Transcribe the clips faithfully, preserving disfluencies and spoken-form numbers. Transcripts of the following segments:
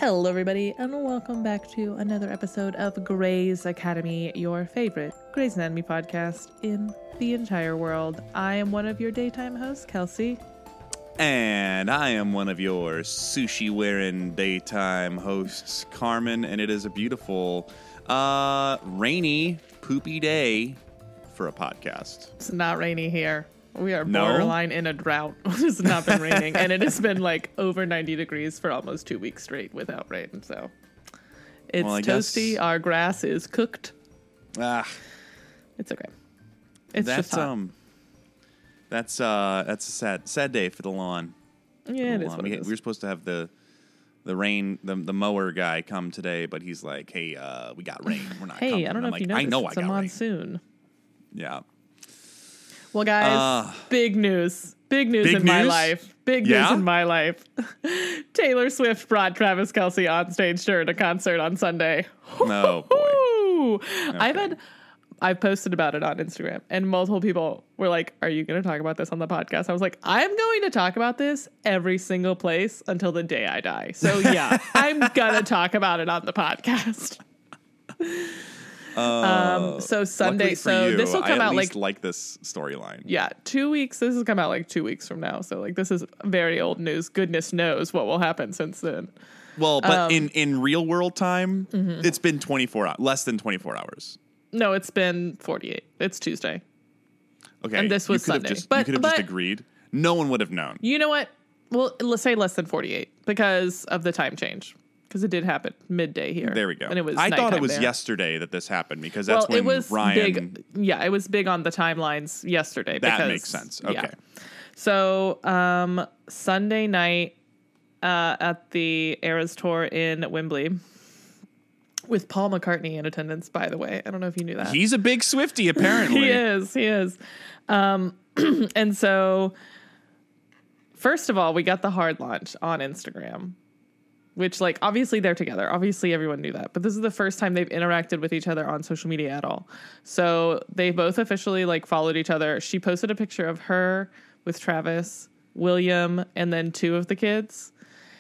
Hello, everybody, and welcome back to another episode of Grey's Academy, your favorite Grey's Anatomy podcast in the entire world. I am one of your daytime hosts, Kelsey. And I am one of your sushi-wearing daytime hosts, Carmen, and it is a beautiful, uh, rainy, poopy day for a podcast. It's not rainy here. We are No? borderline in a drought. It's not been raining, and it has been like over ninety degrees for almost two weeks straight without rain. So it's Well, I toasty. guess- Our grass is cooked. Ah, It's okay. It's that's just hot. um, that's uh, that's a sad, sad day for the lawn. yeah, it The is lawn. what we, it is. we were supposed to have the the rain, the the mower guy come today, but he's like, "Hey, uh, we got rain. We're not Hey, coming." I don't And know I'm if you like, know I this. know It's I a got rain. monsoon. Yeah. Well, guys, Uh, big news. Big news big in my news? life. Big Yeah? news in my life. Taylor Swift brought Travis Kelce on stage during a concert on Sunday. Oh boy. Woo! I've had, I've posted about it on Instagram, and multiple people were like, "Are you going to talk about this on the podcast?" I was like, "I'm going to talk about this every single place until the day I die." So yeah, I'm gonna talk about it on the podcast. Um, so Sunday, Luckily for so you, this will I come at out least like like this storyline. Yeah, two weeks. This has come out like two weeks from now. So like this is very old news. Goodness knows what will happen since then. Well, but Um, in, in real world time, mm-hmm. it's been twenty-four hours, less than twenty-four hours. No, it's been forty-eight. It's Tuesday. Okay. And this was you could have Sunday. Just, But- you could have but- just agreed. No one would have known. You know what? Well, let's say less than forty-eight because of the time change. Because it did happen midday here. There we go. And it was I thought it nighttime was there. yesterday that this happened because that's well, when it was Ryan. big. Yeah, it was big on the timelines yesterday. That because, makes sense. Okay. Yeah. So um, Sunday night uh, at the Eras Tour in Wembley with Paul McCartney in attendance, by the way. I don't know if you knew that. He's a big Swiftie, apparently. He is. He is. Um, and so, first of all, we got the hard launch on Instagram, which, like, obviously they're together. Obviously, everyone knew that. But this is the first time they've interacted with each other on social media at all. So they both officially, like, followed each other. She posted a picture of her with Travis, William, and then two of the kids.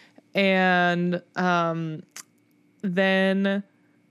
And um, then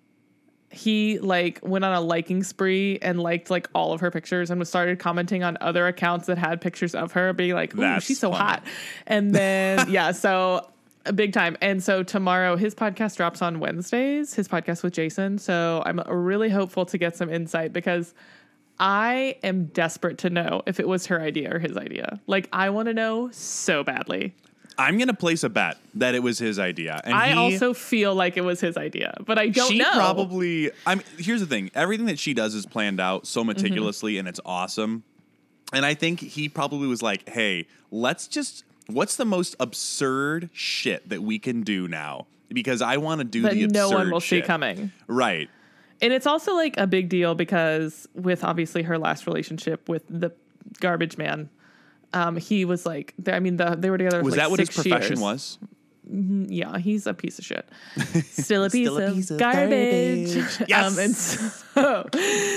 he like went on a liking spree and liked like all of her pictures and was started commenting on other accounts that had pictures of her, being like, "Ooh, That's she's so funny. hot." And then yeah, so a big time. And so tomorrow his podcast drops on Wednesdays, his podcast with Jason. So I'm really hopeful to get some insight because I am desperate to know if it was her idea or his idea. Like, I want to know so badly. I'm going to place a bet that it was his idea. And I he, also feel like it was his idea, but I don't she know. probably. I'm. Here's the thing: everything that she does is planned out so Mm-hmm. meticulously, and it's awesome. And I think he probably was like, "Hey, let's just. What's the most absurd shit that we can do now? Because I want to do that the absurd no one will shit. see coming." Right. And it's also like a big deal because with obviously her last relationship with the garbage man, um, he was like, I mean, the, they were together. Was like that what his six profession years. was? Yeah, he's a piece of shit. Still a piece, Still a of, piece of garbage. garbage. Yes. Um, and so,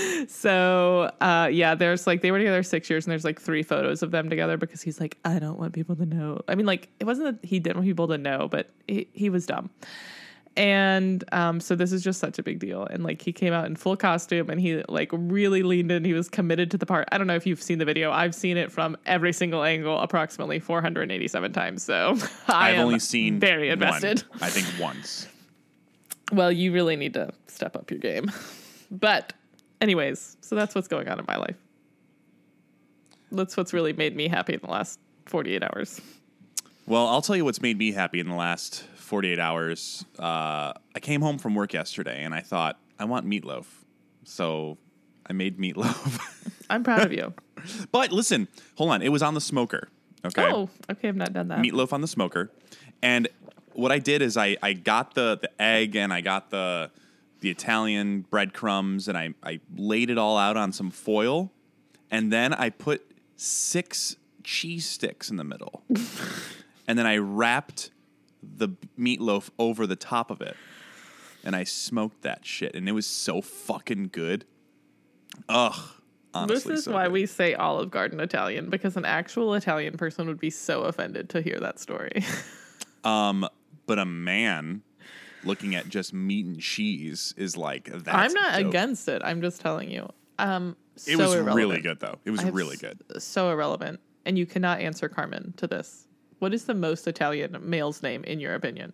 so uh, yeah, there's like, they were together six years and there's like three photos of them together because he's like, I don't want people to know. I mean, like, it wasn't that he didn't want people to know, but he, he was dumb. And um, so this is just such a big deal. And like he came out in full costume and he like really leaned in. He was committed to the part. I don't know if you've seen the video. I've seen it from every single angle approximately four hundred eighty-seven times. So I I've am only seen very one. invested. I think once. Well, you really need to step up your game. But anyways, so that's what's going on in my life. That's what's really made me happy in the last forty-eight hours. Well, I'll tell you what's made me happy in the last forty-eight hours. Uh, I came home from work yesterday and I thought, I want meatloaf. So I made meatloaf. I'm proud of you. But listen, hold on. It was on the smoker. Okay. Oh, okay. I've not done that. Meatloaf on the smoker. And what I did is I, I got the, the egg and I got the the Italian breadcrumbs and I, I laid it all out on some foil. And then I put six cheese sticks in the middle. And then I wrapped the meatloaf over the top of it. And I smoked that shit. And it was so fucking good. Ugh. Honestly, this is so why good. we say Olive Garden Italian, because an actual Italian person would be so offended to hear that story. Um, but a man looking at just meat and cheese is like that's I'm not dope. against it. I'm just telling you. Um, It so was irrelevant. really good though. It was I have really s- good. So irrelevant, and you cannot answer Carmen to this. What is the most Italian male's name in your opinion?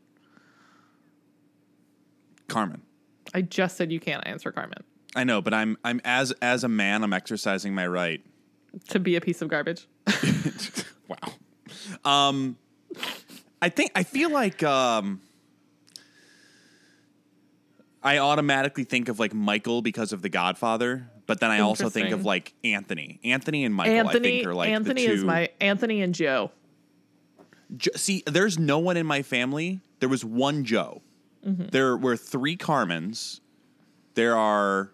Carmen. I just said you can't answer Carmen. I know, but I'm I'm as as a man, I'm exercising my right. To be a piece of garbage. Wow. Um, I think I feel like um, I automatically think of like Michael because of The Godfather, but then I also think of Interesting. like Anthony. Anthony and Michael, Anthony, I think, are like Anthony the two. is my Anthony and Joe. Jo- See, there's no one in my family. There was one Joe. Mm-hmm. There were three Carmens. There are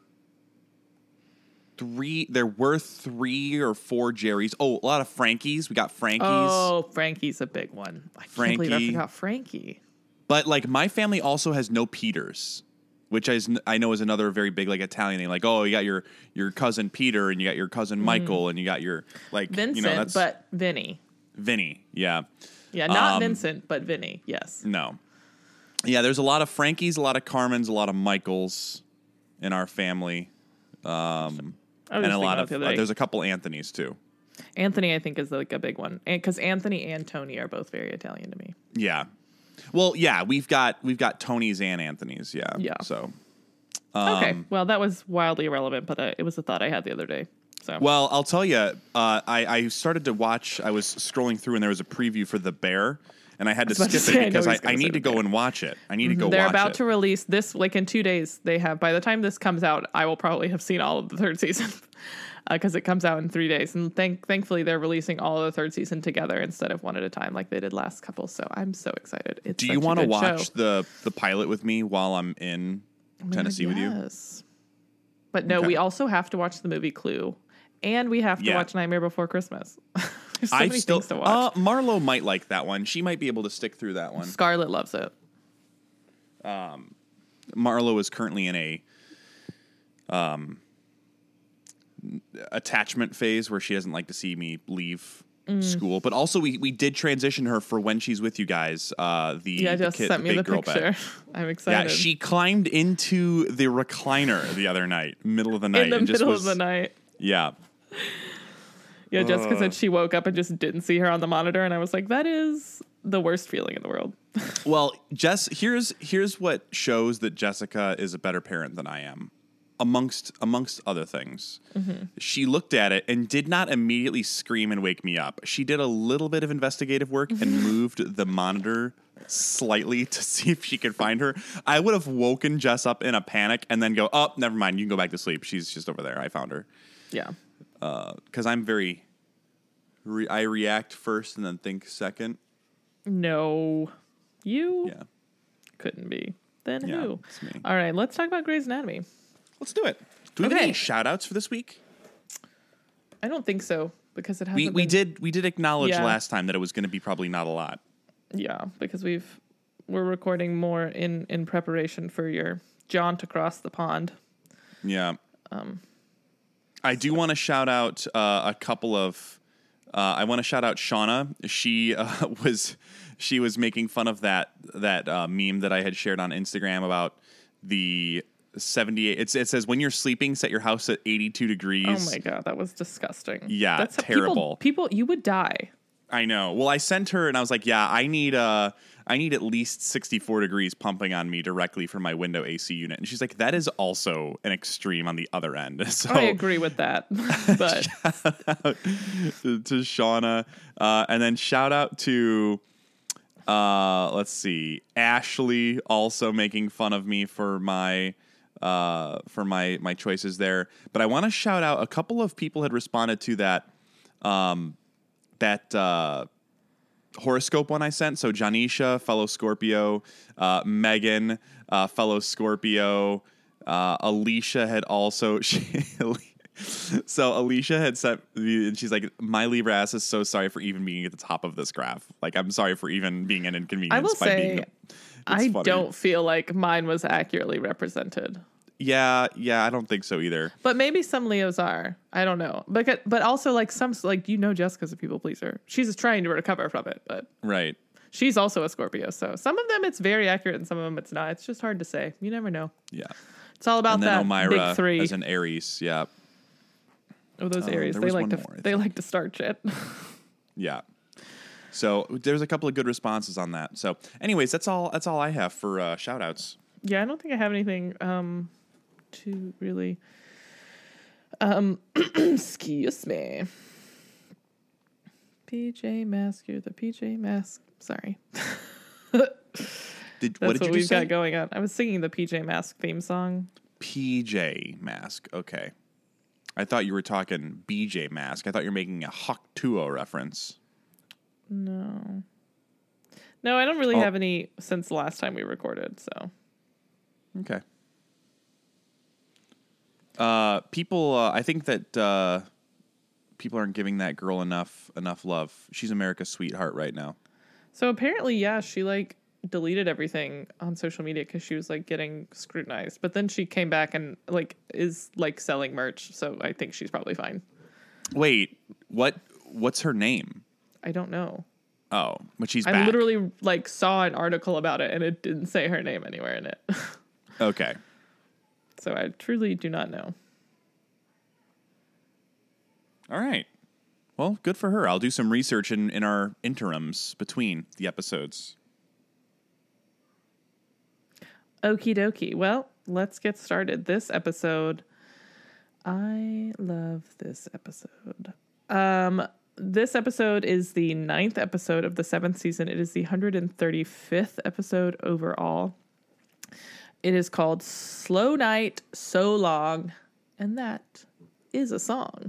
three. There were three or four Jerrys. Oh, a lot of Frankies. We got Frankies. Oh, Frankie's a big one. I can't believe I Frankie. forgot Frankie. But like my family also has no Peters, which is I know is another very big like Italian name. Like, oh, you got your your cousin Peter and you got your cousin Michael and you got your like Vincent, you know that's but Vinny. Vinny. Yeah. Yeah, not Um, Vincent, but Vinny. Yes. No. Yeah, there's a lot of Frankies, a lot of Carmens, a lot of Michaels in our family. Um I was and just a thinking lot about of the other uh, day. there's a couple Anthonys too. Anthony, I think, is like a big one, because Anthony and Tony are both very Italian to me. Yeah. Well, yeah, we've got we've got Tonys and Anthonys, yeah. Yeah. So Okay, Um, well, that was wildly irrelevant, but uh, it was a thought I had the other day. So Well, I'll tell you, uh, I, I started to watch, I was scrolling through and there was a preview for The Bear, and I had to was about to skip say, I it know because he I, was gonna I say need The to go Bear. and watch it. I need to go they're watch about it. to release this, like in two days. They have, by the time this comes out, I will probably have seen all of the third season, because it comes out in three days. And thank, thankfully, they're releasing all of the third season together instead of one at a time like they did last couple. So I'm so excited. It's Do you want to watch the, the pilot with me while I'm in Oh my Tennessee God, with you? Yes. But no, Okay. we also have to watch the movie Clue, and we have to Yeah. watch Nightmare Before Christmas. There's so I've many still, things to watch. Uh, Marlo might like that one. She might be able to stick through that one. Scarlett loves it. Marlo is currently in a um, attachment phase where she doesn't like to see me leave Mm. school. But also, we, we did transition her for when she's with you guys. Uh, the Yeah, the just kid, sent the me big the girl picture. bed. I'm Yeah, excited. she climbed into the recliner the other night, middle of the night, in the and just middle was, of the night. Yeah, Yeah, Jessica Uh. said she woke up and just didn't see her on the monitor, and I was like, that is the worst feeling in the world. Well, Jess, here's here's what shows that Jessica is a better parent than I am, amongst amongst other things. Mm-hmm. She looked at it and did not immediately scream and wake me up. She did a little bit of investigative work and moved the monitor slightly to see if she could find her. I would have woken Jess up in a panic and then go, "Oh, never mind. You can go back to sleep. She's just over there. I found her." Yeah. Because I'm very, re- I react first and then think second. No. You Yeah, couldn't be. Then Yeah, who? it's me. All right, let's talk about Grey's Anatomy. let's do it. Do we have Okay. any shout outs for this week? I don't think so, because it hasn't We, we been- did we did acknowledge Yeah. last time that it was going to be probably not a lot. Yeah, because we've we're recording more in in preparation for your jaunt across the pond. Yeah. I do want to shout out uh, a couple of. Uh, I want to shout out Shauna. She uh, was she was making fun of that that uh, meme that I had shared on Instagram about the seventy-eight. It's, it says when you're sleeping, set your house at eighty-two degrees. Oh my god, that was disgusting. Yeah, That's how terrible. People, people, you would die. I know. Well, I sent her and I was like, yeah, I need uh I need at least sixty-four degrees pumping on me directly from my window A C unit. And she's like, that is also an extreme on the other end. So I agree with that, but to, to Shauna. Uh, and then shout out to uh let's see, Ashley also making fun of me for my uh for my my choices there. But I want to shout out a couple of people had responded to that um that uh horoscope one I sent. So Janisha, fellow Scorpio, uh, Megan, uh, fellow Scorpio, uh, Alicia had also, she, so Alicia had sent me, and she's like, my Libra ass is so sorry for even being at the top of this graph. Like, I'm sorry for even being an inconvenience. I will by being say, the- I funny. don't feel like mine was accurately represented. Yeah, yeah, I don't think so either. But maybe some Leos are. I don't know. But but also like some like you know Jessica's a people pleaser. She's trying to recover from it, but Right. She's also a Scorpio, so some of them it's very accurate and some of them it's not. It's just hard to say. You never know. Yeah. It's all about And then that Elmira big three. as an Aries. Yeah. Oh, those Uh, Aries. there They was like one to more, I they think. like to start shit. Yeah. So there's a couple of good responses on that. So anyways, that's all that's all I have for uh, shout outs. Yeah, I don't think I have anything um to really um excuse me. P J Mask, you're the P J Mask. Sorry. Did That's what what, did you we've just say? got going on. I was singing the P J Mask theme song. P J Mask. Okay. I thought you were talking B J Mask. I thought you were making a Hawk Tuo reference. No. No, I don't really Oh. have any since the last time we recorded, so. Okay. Uh, people, uh, I think that uh, people aren't giving that girl enough enough love. She's America's sweetheart right now. So apparently, yeah, she like deleted everything on social media because she was like getting scrutinized. But then she came back and like is like selling merch. So I think she's probably fine. Wait, what? What's her name? I don't know. Oh, but she's I back. literally like saw an article about it and it didn't say her name anywhere in it. Okay. So I truly do not know. All right. Well, good for her. I'll do some research in, in our interims between the episodes. Okie dokie. Well, let's get started. This episode, I love this episode. Um, this episode is the ninth episode of the seventh season. It is the one hundred thirty-fifth episode overall. It is called Slow Night, So Long, and that is a song.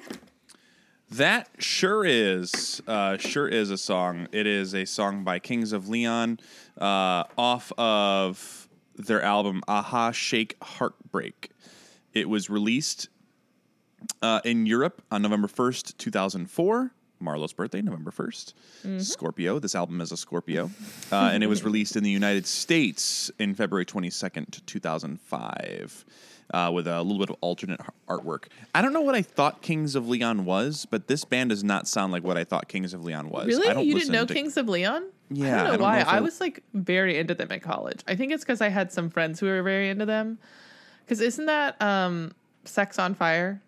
That sure is, uh, sure is a song. It is a song by Kings of Leon, uh, off of their album Aha Shake Heartbreak. It was released uh, in Europe on November first, two thousand four. Marlo's birthday, November first. Mm-hmm. Scorpio. This album is a Scorpio. Uh, and it was released in the United States in February twenty-second, two thousand five. Uh, with a little bit of alternate artwork. I don't know what I thought Kings of Leon was, but this band does not sound like what I thought Kings of Leon was. Really? I don't You didn't listen know to... Kings of Leon? Yeah. I don't know I don't why. know if I I- was like very into them in college. I think it's because I had some friends who were very into them. Because isn't that um, Sex on Fire?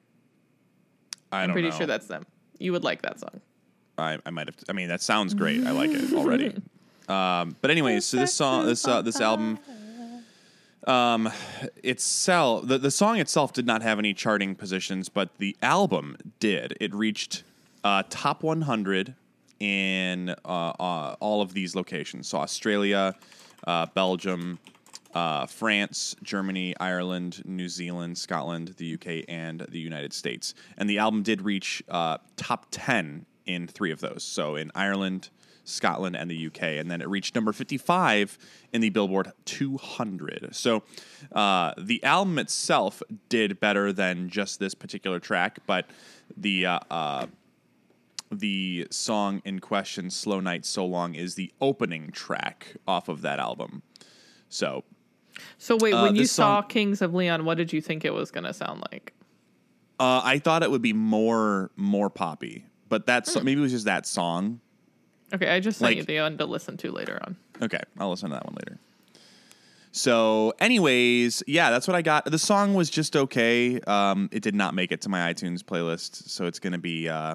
I I'm don't pretty know. sure that's them. You would like that song. I, I might have. I mean, that sounds great. I like it already. Um, but anyways, so this song, this uh, this album, um, itself, the the song itself did not have any charting positions, but the album did. It reached uh, top one hundred in uh, uh, all of these locations. So Australia, uh, Belgium, uh, France, Germany, Ireland, New Zealand, Scotland, the U K, and the United States. And the album did reach uh, top ten in three of those. So in Ireland, Scotland, and the U K. And then it reached number fifty-five in the Billboard two hundred. So uh, the album itself did better than just this particular track, but the uh, uh, the song in question, Slow Night, So Long, is the opening track off of that album. So So wait, Uh, when you this saw song- Kings of Leon, what did you think it was going to sound like? uh, I thought it would be more more poppy, but that's maybe it was just that song. Okay, I just sent Like- you the one to listen to later on. Okay, I'll listen to that one later. So, anyways, yeah, that's what I got. The song was just okay. Um, it did not make it to my iTunes playlist, so it's gonna be uh,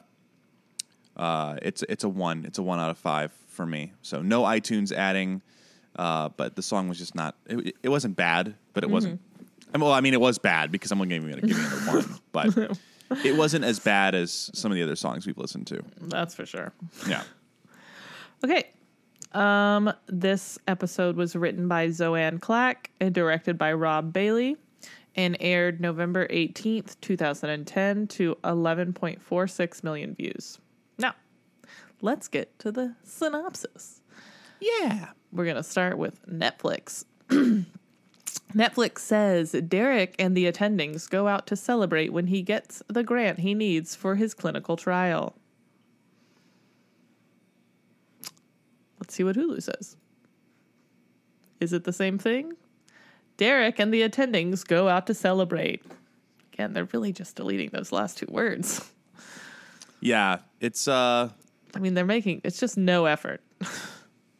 uh, it's it's a one. It's a one out of five for me. So no iTunes adding, uh, but the song was just not. It, it wasn't bad, but it wasn't. I mean, well, I mean, it was bad because I'm only giving it giving it a one, but it wasn't as bad as some of the other songs we've listened to. That's for sure. Yeah. Okay. Um, this episode was written by Zoanne Clack and directed by Rob Bailey and aired November eighteenth, twenty ten to eleven point four six million views. Now, let's get to the synopsis. Yeah. We're going to start with Netflix. Netflix says Derek and the attendings go out to celebrate when he gets the grant he needs for his clinical trial. Let's see what Hulu says. Is it the same thing? Derek and the attendings go out to celebrate. Again, they're really just deleting those last two words. Yeah. It's uh. I mean, they're making, it's just no effort.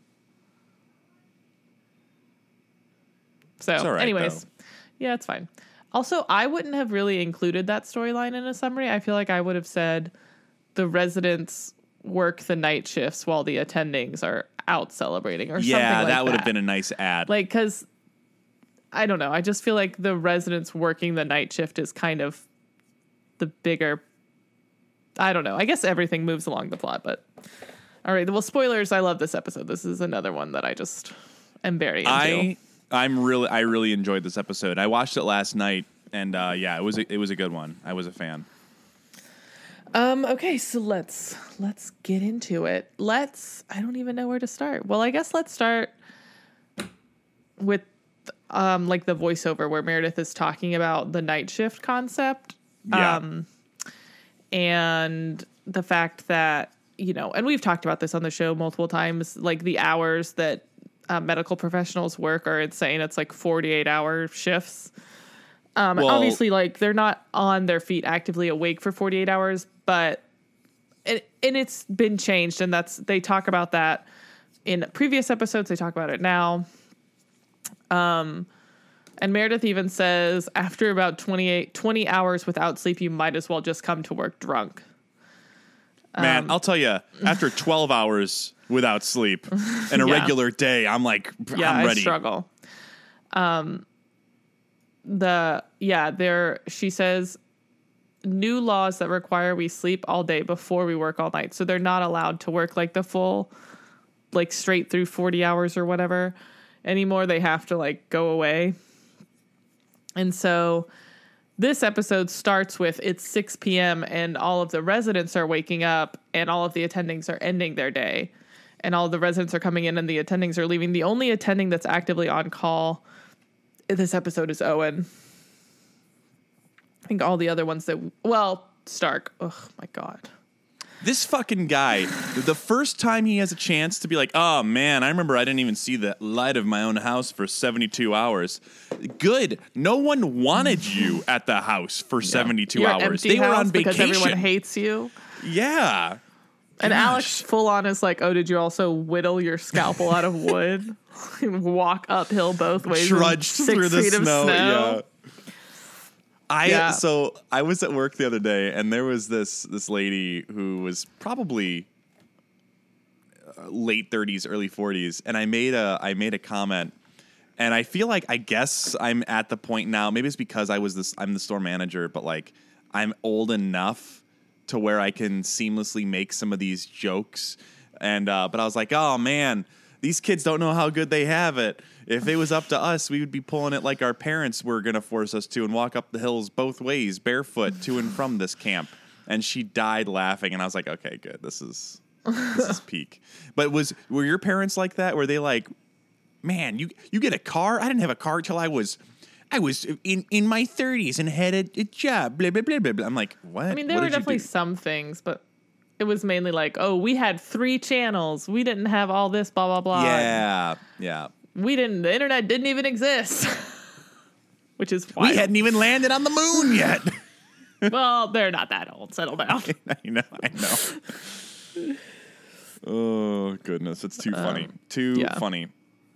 So, It's all right, anyways, though. yeah, it's fine. Also, I wouldn't have really included that storyline in a summary. I feel like I would have said the residents work the night shifts while the attendings are out celebrating or Yeah, something like that. that would have been a nice ad. Like, because I don't know. I just feel like the residents working the night shift is kind of the bigger. I don't know. I guess everything moves along the plot, but all right. Well, spoilers. I love this episode. This is another one that I just am very into. I I'm really I really enjoyed this episode. I watched it last night, and uh, yeah, it was a, it was a good one. I was a fan. Um. Okay. So let's let's get into it. Let's. I don't even know where to start. Well, I guess let's start with um like the voiceover where Meredith is talking about the night shift concept. Yeah. Um, and the fact that, you know, and we've talked about this on the show multiple times, like the hours that uh, medical professionals work are insane. It's like forty-eight hour shifts. Um, Well- obviously, like they're not on their feet actively awake for forty-eight hours, but it, and it's been changed. And that's, they talk about that in previous episodes. They talk about it now. Um, and Meredith even says after about twenty-eight, twenty hours without sleep, you might as well just come to work drunk. Man, Um, I'll tell you, after twelve hours without sleep and a Yeah. regular day, I'm like, Yeah, I'm ready. I struggle. Um, the, yeah, there, she says new laws that require we sleep all day before we work all night. So they're not allowed to work like the full, like straight through forty hours or whatever anymore. They have to like go away. And so this episode starts with it's six p.m. and all of the residents are waking up and all of the attendings are ending their day. And all of the residents are coming in and the attendings are leaving. The only attending that's actively on call in this episode is Owen. I think all the other ones that, well, Stark. Oh, my God. This fucking guy, the first time he has a chance to be like, oh man, I remember I didn't even see the light of my own house for seventy-two hours. Good. No one wanted you at the house for seventy-two You're an hours. empty They were house on because vacation. everyone hates you. Yeah. And Gosh. Alex full on is like, oh, did you also whittle your scalpel out of wood? Walk uphill both ways. in Trudged six through the feet of snow. Yeah. I Yeah. so I was at work the other day, and there was this this lady who was probably uh, late thirties, early forties, and I made a I made a comment, and I feel like I guess I'm at the point now. Maybe it's because I was this I'm the store manager, but like I'm old enough to where I can seamlessly make some of these jokes, and uh, but I was like, oh man. These kids don't know how good they have it. If it was up to us, we would be pulling it like our parents were going to force us to and walk up the hills both ways, barefoot, to and from this camp. And she died laughing, and I was like, okay, good. This is this is peak. But was were your parents like that? Were they like, man, you you get a car? I didn't have a car till I was I was in, in my thirties and had a, a job. Blah, blah, blah, blah, blah. I'm like, what? I mean, there What were did you definitely do? some things, but it was mainly like, oh, we had three channels. We didn't have all this, blah, blah, blah. Yeah, yeah. We didn't, the internet didn't even exist. Which is wild. We hadn't even landed on the moon yet. Well, they're not that old. Settle down. I know, I know. Oh, goodness. It's too funny. Too yeah. funny.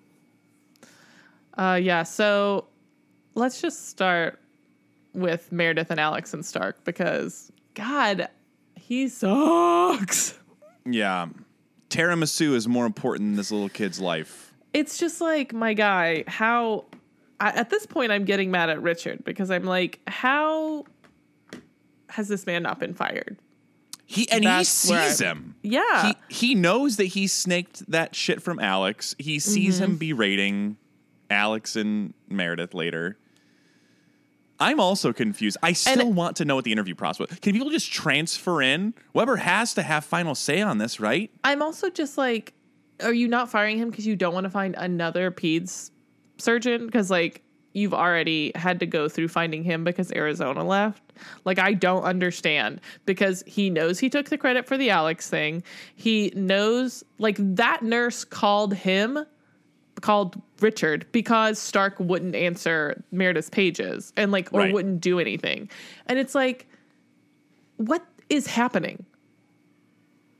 Uh, yeah, so let's just start with Meredith and Alex and Stark because, God, he sucks. Yeah. Tiramisu is more important in this little kid's life. It's just like, my guy, how... I, at this point, I'm getting mad at Richard because I'm like, how has this man not been fired? He And That's he where sees I'm- him. Yeah. He, he knows that he snaked that shit from Alex. He sees Mm-hmm. him berating Alex and Meredith later. I'm also confused. I still And- want to know what the interview process was. Can people just transfer in? Weber has to have final say on this, right? I'm also just like, are you not firing him because you don't want to find another peds surgeon? Because, like, you've already had to go through finding him because Arizona left. Like, I don't understand because he knows he took the credit for the Alex thing. He knows, like, that nurse called him, called Richard because Stark wouldn't answer Meredith's pages and, like, or Right. wouldn't do anything. And it's like, what is happening?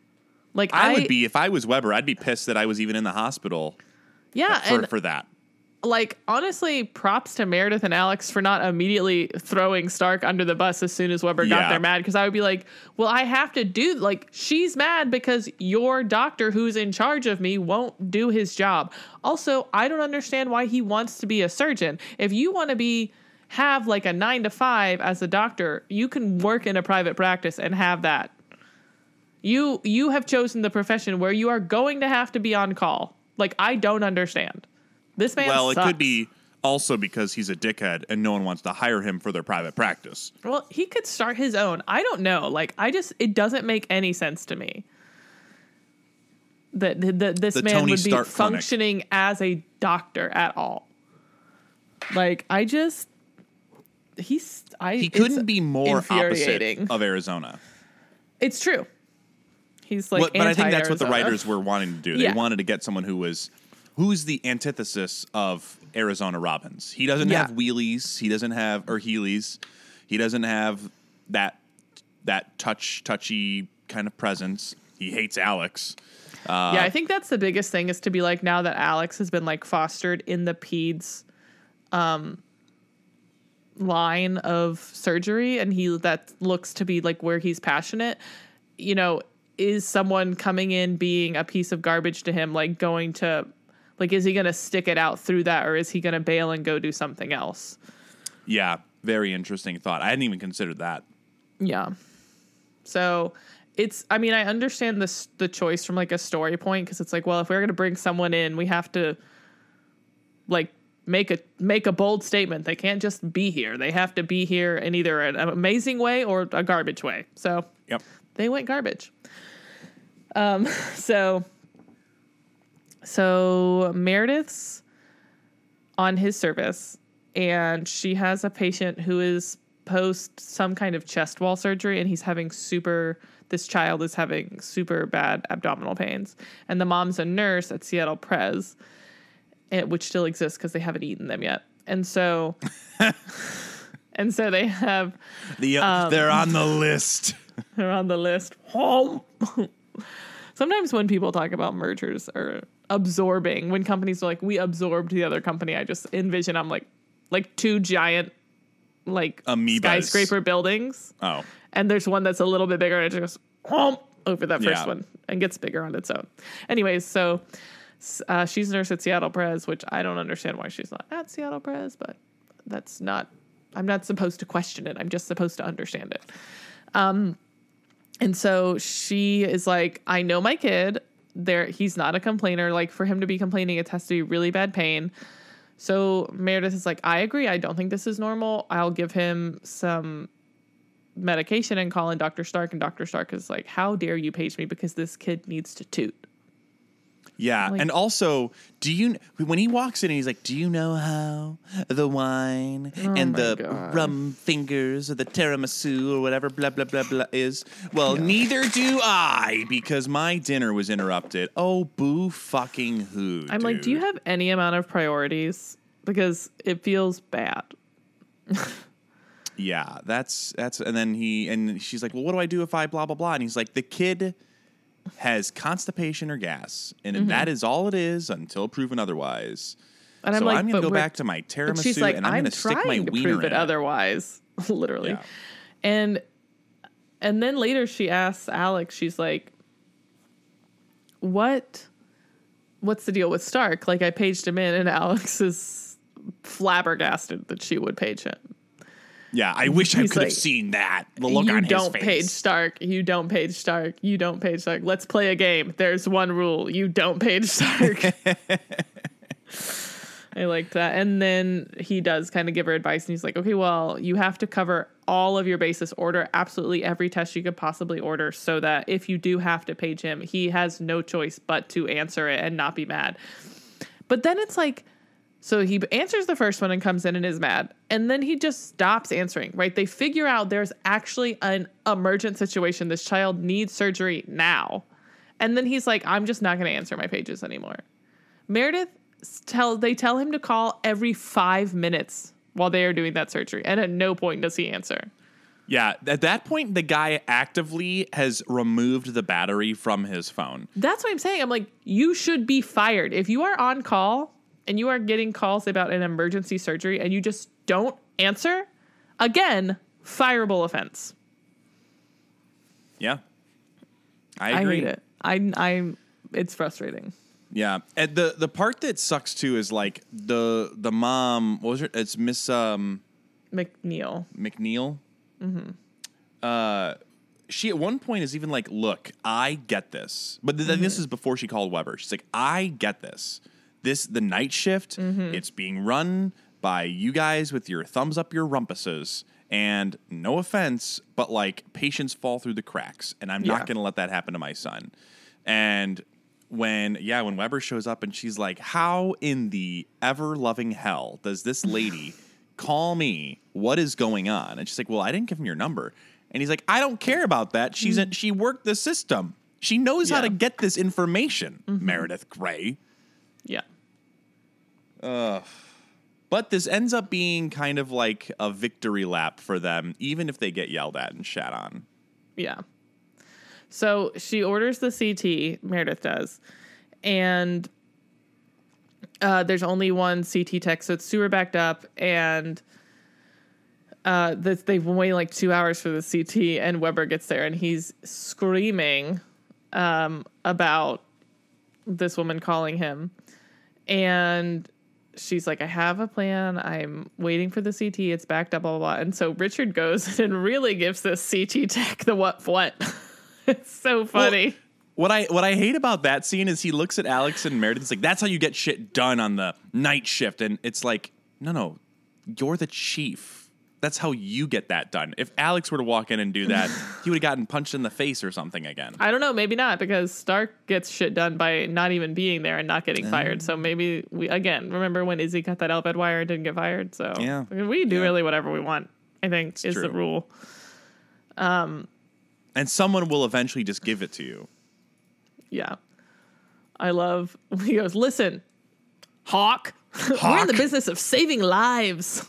Like, I, I, would be, if I was Weber, I'd be pissed that I was even in the hospital yeah, for, and for that. like, honestly, props to Meredith and Alex for not immediately throwing Stark under the bus as soon as Weber got Yeah. there mad. Because I would be like, well, I have to do, like, she's mad because your doctor who's in charge of me won't do his job. Also, I don't understand why he wants to be a surgeon. If you want to be, have like a nine to five as a doctor, you can work in a private practice and have that. You, you have chosen the profession where you are going to have to be on call. Like, I don't understand. This man Well, sucks. it could be also because he's a dickhead and no one wants to hire him for their private practice. Well, he could start his own. I don't know. Like, I just, it doesn't make any sense to me that, that this The man Tony would be Stark functioning clinic. as a doctor at all. Like, I just, he's, I, He it's couldn't be more infuriating. opposite of Arizona. It's true. He's like, What- but I think that's what the anti-Arizona. writers were wanting to do. They Yeah. wanted to get someone who was who's the antithesis of Arizona Robbins. He doesn't Yeah. have wheelies. He doesn't have or Heelys. He doesn't have that that touch touchy kind of presence. He hates Alex. Uh, Yeah, I think that's the biggest thing is to be like, now that Alex has been like fostered in the peds um, line of surgery, and he that looks to be like where he's passionate, you know, is someone coming in being a piece of garbage to him, like going to, like, is he going to stick it out through that, or is he going to bail and go do something else? Yeah, very interesting thought. I hadn't even considered that. Yeah. So it's, I mean, I understand this, the choice from like a story point, because it's like, well, if we're going to bring someone in, we have to like make a make a bold statement. They can't just be here. They have to be here in either an amazing way or a garbage way. So Yep. they went garbage. Um, so, so Meredith's on his service, and she has a patient who is post some kind of chest wall surgery, and he's having super, this child is having super bad abdominal pains. And the mom's a nurse at Seattle Pres, and, which still exists because they haven't eaten them yet. And so, and so they have, The, uh, Um, they're on the list. they're on the list. Home. Sometimes when people talk about mergers or absorbing, when companies are like, we absorbed the other company, I just envision, I'm like, like two giant, like Amoebas. skyscraper buildings. Oh. And there's one that's a little bit bigger, and it just home over that first Yeah. one and gets bigger on its own. Anyways, so uh, she's a nurse at Seattle Pres, which I don't understand why she's not at Seattle Pres, but that's not, I'm not supposed to question it. I'm just supposed to understand it. Um, and so she is like, I know my kid there. He's not a complainer. Like, for him to be complaining, it has to be really bad pain. So Meredith is like, I agree. I don't think this is normal. I'll give him some medication and call in Doctor Stark. And Doctor Stark is like, how dare you page me, because this kid needs to toot. Yeah, Like- and also, do you when he walks in and he's like, "Do you know how the wine and my the God. rum fingers or the tiramisu or whatever blah blah blah blah is?" Well, neither do I, because my dinner was interrupted. Oh, boo fucking who? I'm like, do you have any amount of priorities? Because it feels bad. Yeah, that's that's and then he and she's like, "Well, what do I do if I blah blah blah?" And he's like, "The kid has constipation or gas, and Mm-hmm. that is all it is until proven otherwise." And I'm so like, I'm gonna but go we're- back to my But tiramisu she's like, and I'm, I'm gonna stick my trying to wiener prove in it otherwise, literally. Yeah. And and then later she asks Alex, she's like, what, what's the deal with Stark? Like, I paged him in, and Alex is flabbergasted that she would page him. Yeah, I wish I He's could have like, seen that. The look you on don't his page face. Stark. You don't page Stark. You don't page Stark. Let's play a game. There's one rule. You don't page Stark. I liked that. And then he does kind of give her advice, and he's like, okay, well, you have to cover all of your bases, order absolutely every test you could possibly order, so that if you do have to page him, he has no choice but to answer it and not be mad. But then it's like, so he answers the first one and comes in and is mad. And then he just stops answering, right? They figure out there's actually an emergent situation. This child needs surgery now. And then he's like, I'm just not going to answer my pages anymore. Meredith, tell they tell him to call every five minutes while they are doing that surgery. And at no point does he answer. Yeah, at that point, the guy actively has removed the battery from his phone. That's what I'm saying. I'm like, you should be fired. If you are on call, and you are getting calls about an emergency surgery and you just don't answer, again, fireable offense. Yeah. I agree. I hate it. I, I, it's frustrating. Yeah. And the, the part that sucks too is like the, the mom, what was her? It's Miss, um, McNeil. McNeil. Mm-hmm. Uh, she at one point is even like, look, I get this. But then mm-hmm. this is before she called Weber. She's like, I get this. This, the night shift, mm-hmm. it's being run by you guys with your thumbs up your rumpuses. And no offense, but like patients fall through the cracks. And I'm yeah. not going to let that happen to my son. And when, yeah, when Weber shows up and she's like, how in the ever loving hell does this lady call me? What is going on? And she's like, well, I didn't give him your number. And he's like, I don't care about that. She's mm-hmm. a, she worked the system. She knows yeah. how to get this information, mm-hmm. Meredith Grey. Yeah. Ugh. But this ends up being kind of like a victory lap for them, even if they get yelled at and shat on. Yeah. So she orders the C T, Meredith does, and uh, there's only one C T tech, so it's super backed up, and uh, this, they've been waiting like two hours for the C T, and Weber gets there, and he's screaming um, about this woman calling him, and she's like, I have a plan. I'm waiting for the C T. It's backed up, blah, blah, blah. And so Richard goes and really gives this C T tech the what, what. It's so funny. Well, what I what I hate about that scene is he looks at Alex and Meredith. It's like, that's how you get shit done on the night shift. And it's like, no, no, you're the chief. That's how you get that done. If Alex were to walk in and do that, he would have gotten punched in the face or something again. I don't know. Maybe not, because Stark gets shit done by not even being there and not getting uh, fired. So maybe we, again, remember when Izzy cut that Elbed wire and didn't get fired? So yeah. we do yeah. really whatever we want, I think, it's is true. The rule. Um, and someone will eventually just give it to you. Yeah. I love, he goes, listen, Hawk, Hawk. We're in the business of saving lives.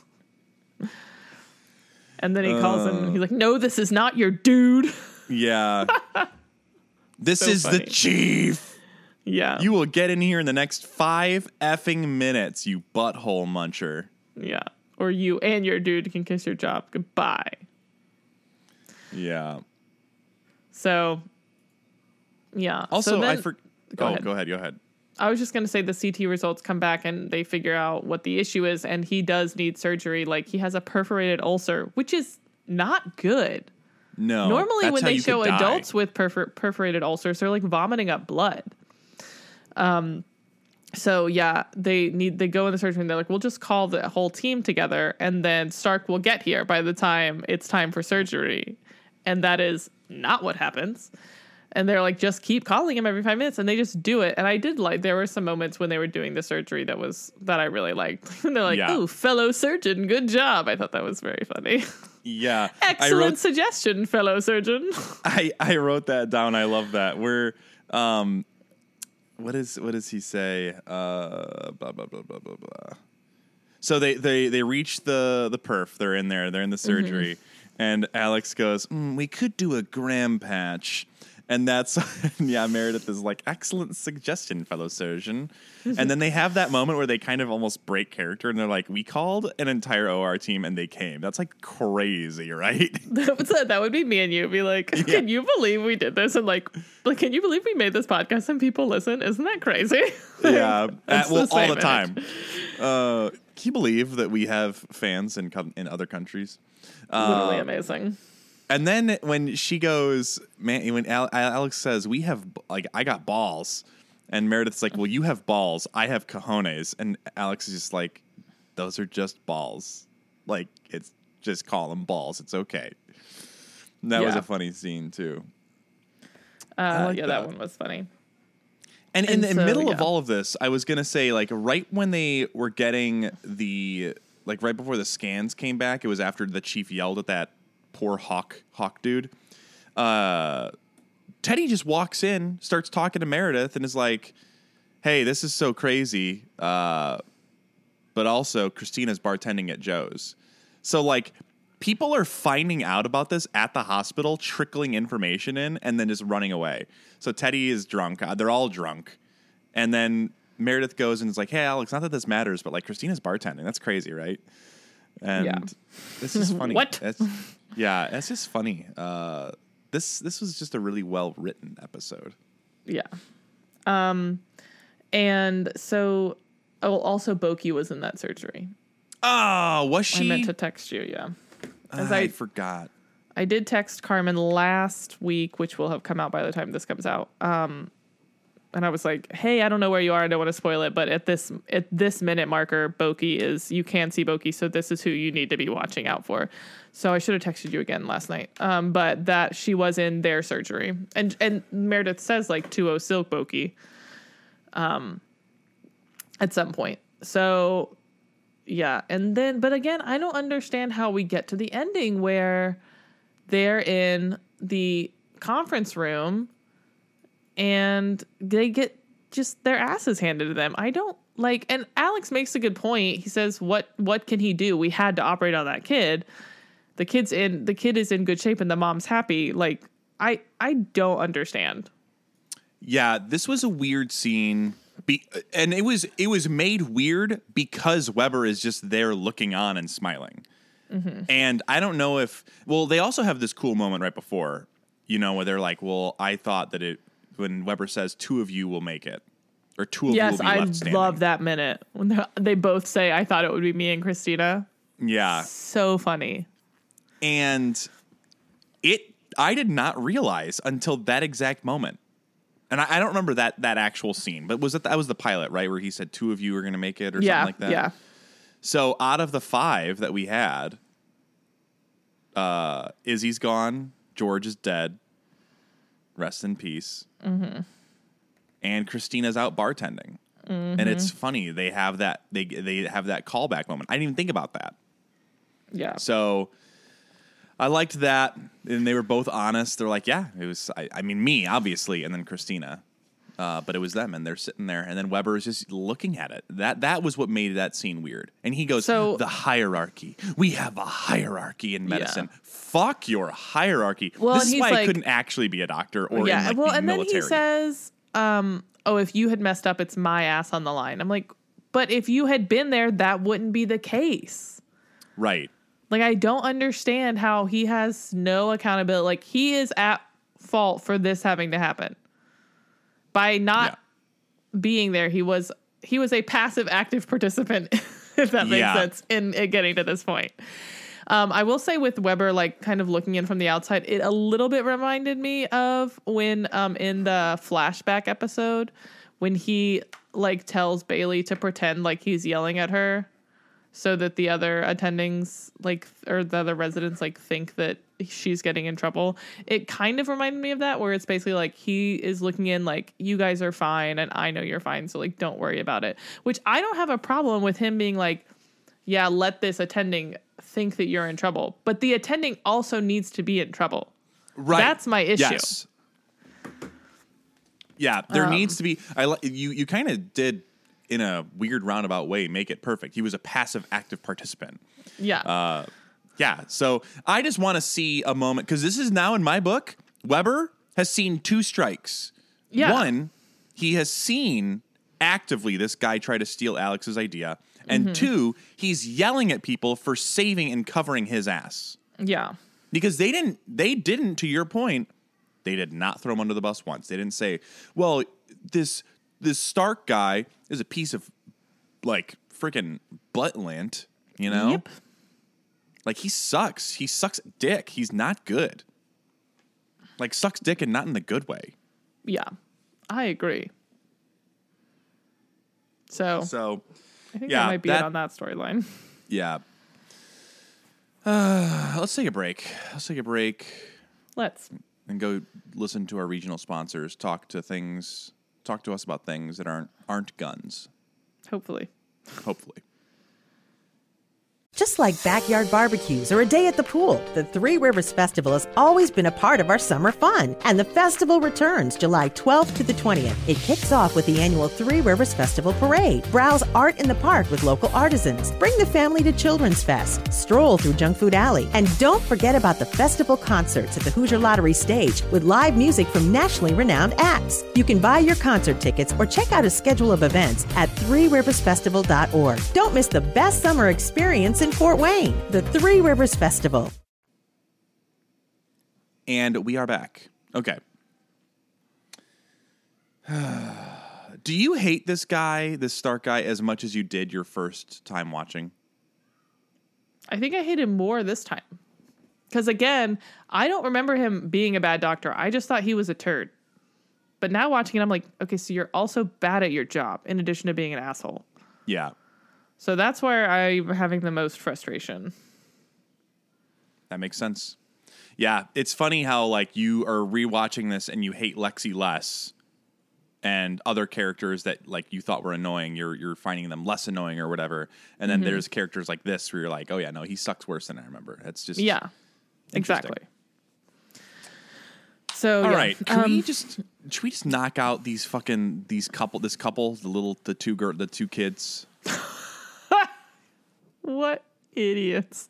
And then he calls uh, him. He's like, no, this is not your dude. Yeah. This so is funny. The chief. Yeah. You will get in here in the next five effing minutes, you butthole muncher. Yeah. Or you and your dude can kiss your job. Goodbye. Yeah. So, yeah. Also, so then, I for- go Oh, ahead. go ahead. Go ahead. I was just going to say the C T results come back and they figure out what the issue is, and he does need surgery. Like, he has a perforated ulcer, which is not good. No. Normally when they show adults with perfor- perforated ulcers, they're like vomiting up blood. Um, so yeah, they need, they go in the surgery and they're like, we'll just call the whole team together and then Stark will get here by the time it's time for surgery. And that is not what happens. And they're like, just keep calling him every five minutes. And they just do it. And I did like, there were some moments when they were doing the surgery that was, that I really liked. And they're like, yeah. oh, fellow surgeon, good job. I thought that was very funny. Yeah. Excellent wrote, suggestion, fellow surgeon. I, I wrote that down. I love that. We're, um, what is, what does he say? Uh, blah, blah, blah, blah, blah, blah. So they, they, they reach the, the perf. They're in there. They're in the surgery. Mm-hmm. And Alex goes, mm, we could do a gram patch. And that's, yeah, Meredith is like, excellent suggestion, fellow surgeon. And then they have that moment where they kind of almost break character and they're like, we called an entire O R team and they came. That's like crazy, right? That would, that would be me and you. Be like, yeah. Can you believe we did this? And like, like, can you believe we made this podcast and people listen? Isn't that crazy? Yeah, at, well, the all the time. Uh, can you believe that we have fans in, in other countries? Literally uh, amazing. And then when she goes, man, when Alex says, we have, like, I got balls. And Meredith's like, well, you have balls. I have cojones. And Alex is just like, those are just balls. Like, it's just call them balls. It's okay. And that yeah. was a funny scene, too. Uh, like yeah, that. that one was funny. And, and in the so, middle yeah. of all of this, I was going to say, like, right when they were getting the, like, right before the scans came back, it was after the chief yelled at that poor Hawk Hawk dude. Uh, Teddy just walks in, starts talking to Meredith, and is like, hey, this is so crazy. Uh, but also, Christina's bartending at Joe's. So, like, people are finding out about this at the hospital, trickling information in, and then just running away. So Teddy is drunk. Uh, they're all drunk. And then Meredith goes and is like, "Hey, Alex, not that this matters, but like Christina's bartending. That's crazy, right?" And Yeah. this is funny. What? It's, yeah, it's just funny. Uh, this this was just a really well written episode. Yeah. Um, and so, oh, also Boki was in that surgery. Oh, was she? I meant to text you. Yeah. As I, I forgot. I did text Carmen last week, which will have come out by the time this comes out. Um, and I was like, "Hey, I don't know where you are. I don't want to spoil it, but at this at this minute marker, Boki is you can see Boki, so this is who you need to be watching out for." So I should have texted you again last night. Um, but that she was in their surgery, and and Meredith says like two oh Silk Boki, um, at some point. So yeah, and then but again, I don't understand how we get to the ending where they're in the conference room and they get just their asses handed to them. I don't like, and Alex makes a good point. He says, what, what can he do? We had to operate on that kid. The kid's in, the kid is in good shape and the mom's happy. Like, I, I don't understand. Yeah, this was a weird scene. Be, and it was, it was made weird because Weber is just there looking on and smiling. Mm-hmm. And I don't know if, well, they also have this cool moment right before, you know, where they're like, well, I thought that it, when Weber says two of you will make it, or two of yes, you will be I left standing. love that minute when they both say, I thought it would be me and Christina. Yeah. So funny. And it, I did not realize until that exact moment. And I, I don't remember that, that actual scene, but was it, that was the pilot, right? Where he said two of you are going to make it or yeah, something like that. Yeah. So out of the five that we had, uh, Izzy's gone. George is dead. Rest in peace. Mm-hmm. And Christina's out bartending. Mm-hmm. And it's funny. They have that, they, they have that callback moment. I didn't even think about that. Yeah. So I liked that. And they were both honest. They're like, yeah, it was, I, I mean, me, obviously, and then Christina. Uh, but it was them, and they're sitting there, and then Weber is just looking at it. That that was what made that scene weird. And he goes, so, the hierarchy. We have a hierarchy in medicine. Yeah. Fuck your hierarchy. Well, this is why like, I couldn't actually be a doctor or yeah, in like, well, the and military. Then he says, um, oh, if you had messed up, it's my ass on the line. I'm like, but if you had been there, that wouldn't be the case. Right. Like, I don't understand how he has no accountability. Like, he is at fault for this having to happen. By not yeah. being there, he was he was a passive active participant, if that makes yeah. sense, in it getting to this point. Um, I will say with Weber, like kind of looking in from the outside, it a little bit reminded me of when um, in the flashback episode, when he like tells Bailey to pretend like he's yelling at her so that the other attendings like or the other residents like think that she's getting in trouble. It kind of reminded me of that, where it's basically like he is looking in like, you guys are fine and I know you're fine, so like don't worry about it. Which I don't have a problem with him being like, yeah, let this attending think that you're in trouble. But the attending also needs to be in trouble. Right. That's my issue. Yes. Yeah, there um, needs to be I li- you you kind of did in a weird roundabout way make it perfect. He was a passive active participant. Yeah. Uh Yeah, so I just want to see a moment, because this is now in my book, Weber has seen two strikes. Yeah. One, he has seen actively this guy try to steal Alex's idea. And mm-hmm. two, he's yelling at people for saving and covering his ass. Yeah. Because they didn't, they didn't, to your point, they did not throw him under the bus once. They didn't say, well, this this Stark guy is a piece of, like, freaking butt lint, you know? Yep. Like, he sucks. He sucks dick. He's not good. Like, sucks dick and not in the good way. Yeah, I agree. So, so I think yeah, that might be that, it on that storyline. Yeah. Uh, let's take a break. Let's take a break. Let's. And go listen to our regional sponsors, talk to things, talk to us about things that aren't aren't guns. Hopefully. Hopefully. Just like backyard barbecues or a day at the pool, the Three Rivers Festival has always been a part of our summer fun. And the festival returns July twelfth to the twentieth. It kicks off with the annual Three Rivers Festival Parade. Browse art in the park with local artisans. Bring the family to Children's Fest. Stroll through Junk Food Alley. And don't forget about the festival concerts at the Hoosier Lottery stage with live music from nationally renowned acts. You can buy your concert tickets or check out a schedule of events at three rivers festival dot org. Don't miss the best summer experience in Fort Wayne, the Three Rivers Festival. And we are back. Okay. Do you hate this guy, this Stark guy, as much as you did your first time watching? I think I hate him more this time. Because again, I don't remember him being a bad doctor. I just thought he was a turd. But now watching it, I'm like, okay, so you're also bad at your job in addition to being an asshole. Yeah. So that's where I'm having the most frustration. That makes sense. Yeah, it's funny how like you are rewatching this and you hate Lexi less, and other characters that like you thought were annoying, you're you're finding them less annoying or whatever. And then mm-hmm. there's characters like this where you're like, oh yeah, no, he sucks worse than I remember. It's just yeah, exactly. So all yeah. right, can um, we just should we just knock out these fucking these couple this couple the little the two girl the two kids. What idiots.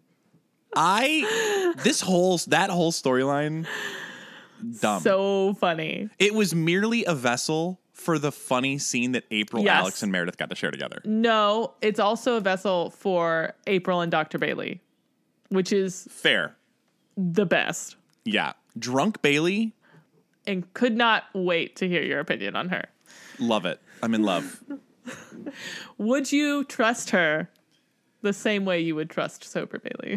I this whole that whole storyline dumb. So funny. It was merely a vessel for the funny scene that April, yes. Alex, and Meredith got to share together. No, it's also a vessel for April and Doctor Bailey, which is fair. The best. Yeah. Drunk Bailey. And could not wait to hear your opinion on her. Love it. I'm in love. Would you trust her the same way you would trust Sober Bailey?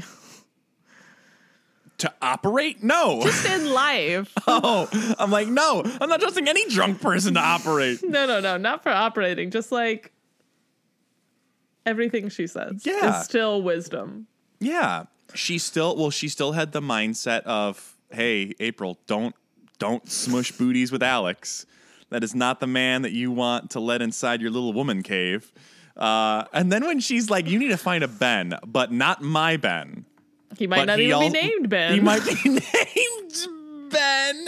To operate? No. Just in life. Oh, I'm like, no, I'm not trusting any drunk person to operate. No, no, no, not for operating. Just like everything she says yeah. is still wisdom. Yeah. She still, well, she still had the mindset of, hey, April, don't, don't smush booties with Alex. That is not the man that you want to let inside your little woman cave. Uh, and then when she's like, you need to find a Ben, but not my Ben. He might but not he even al- be named Ben. He might be named Ben.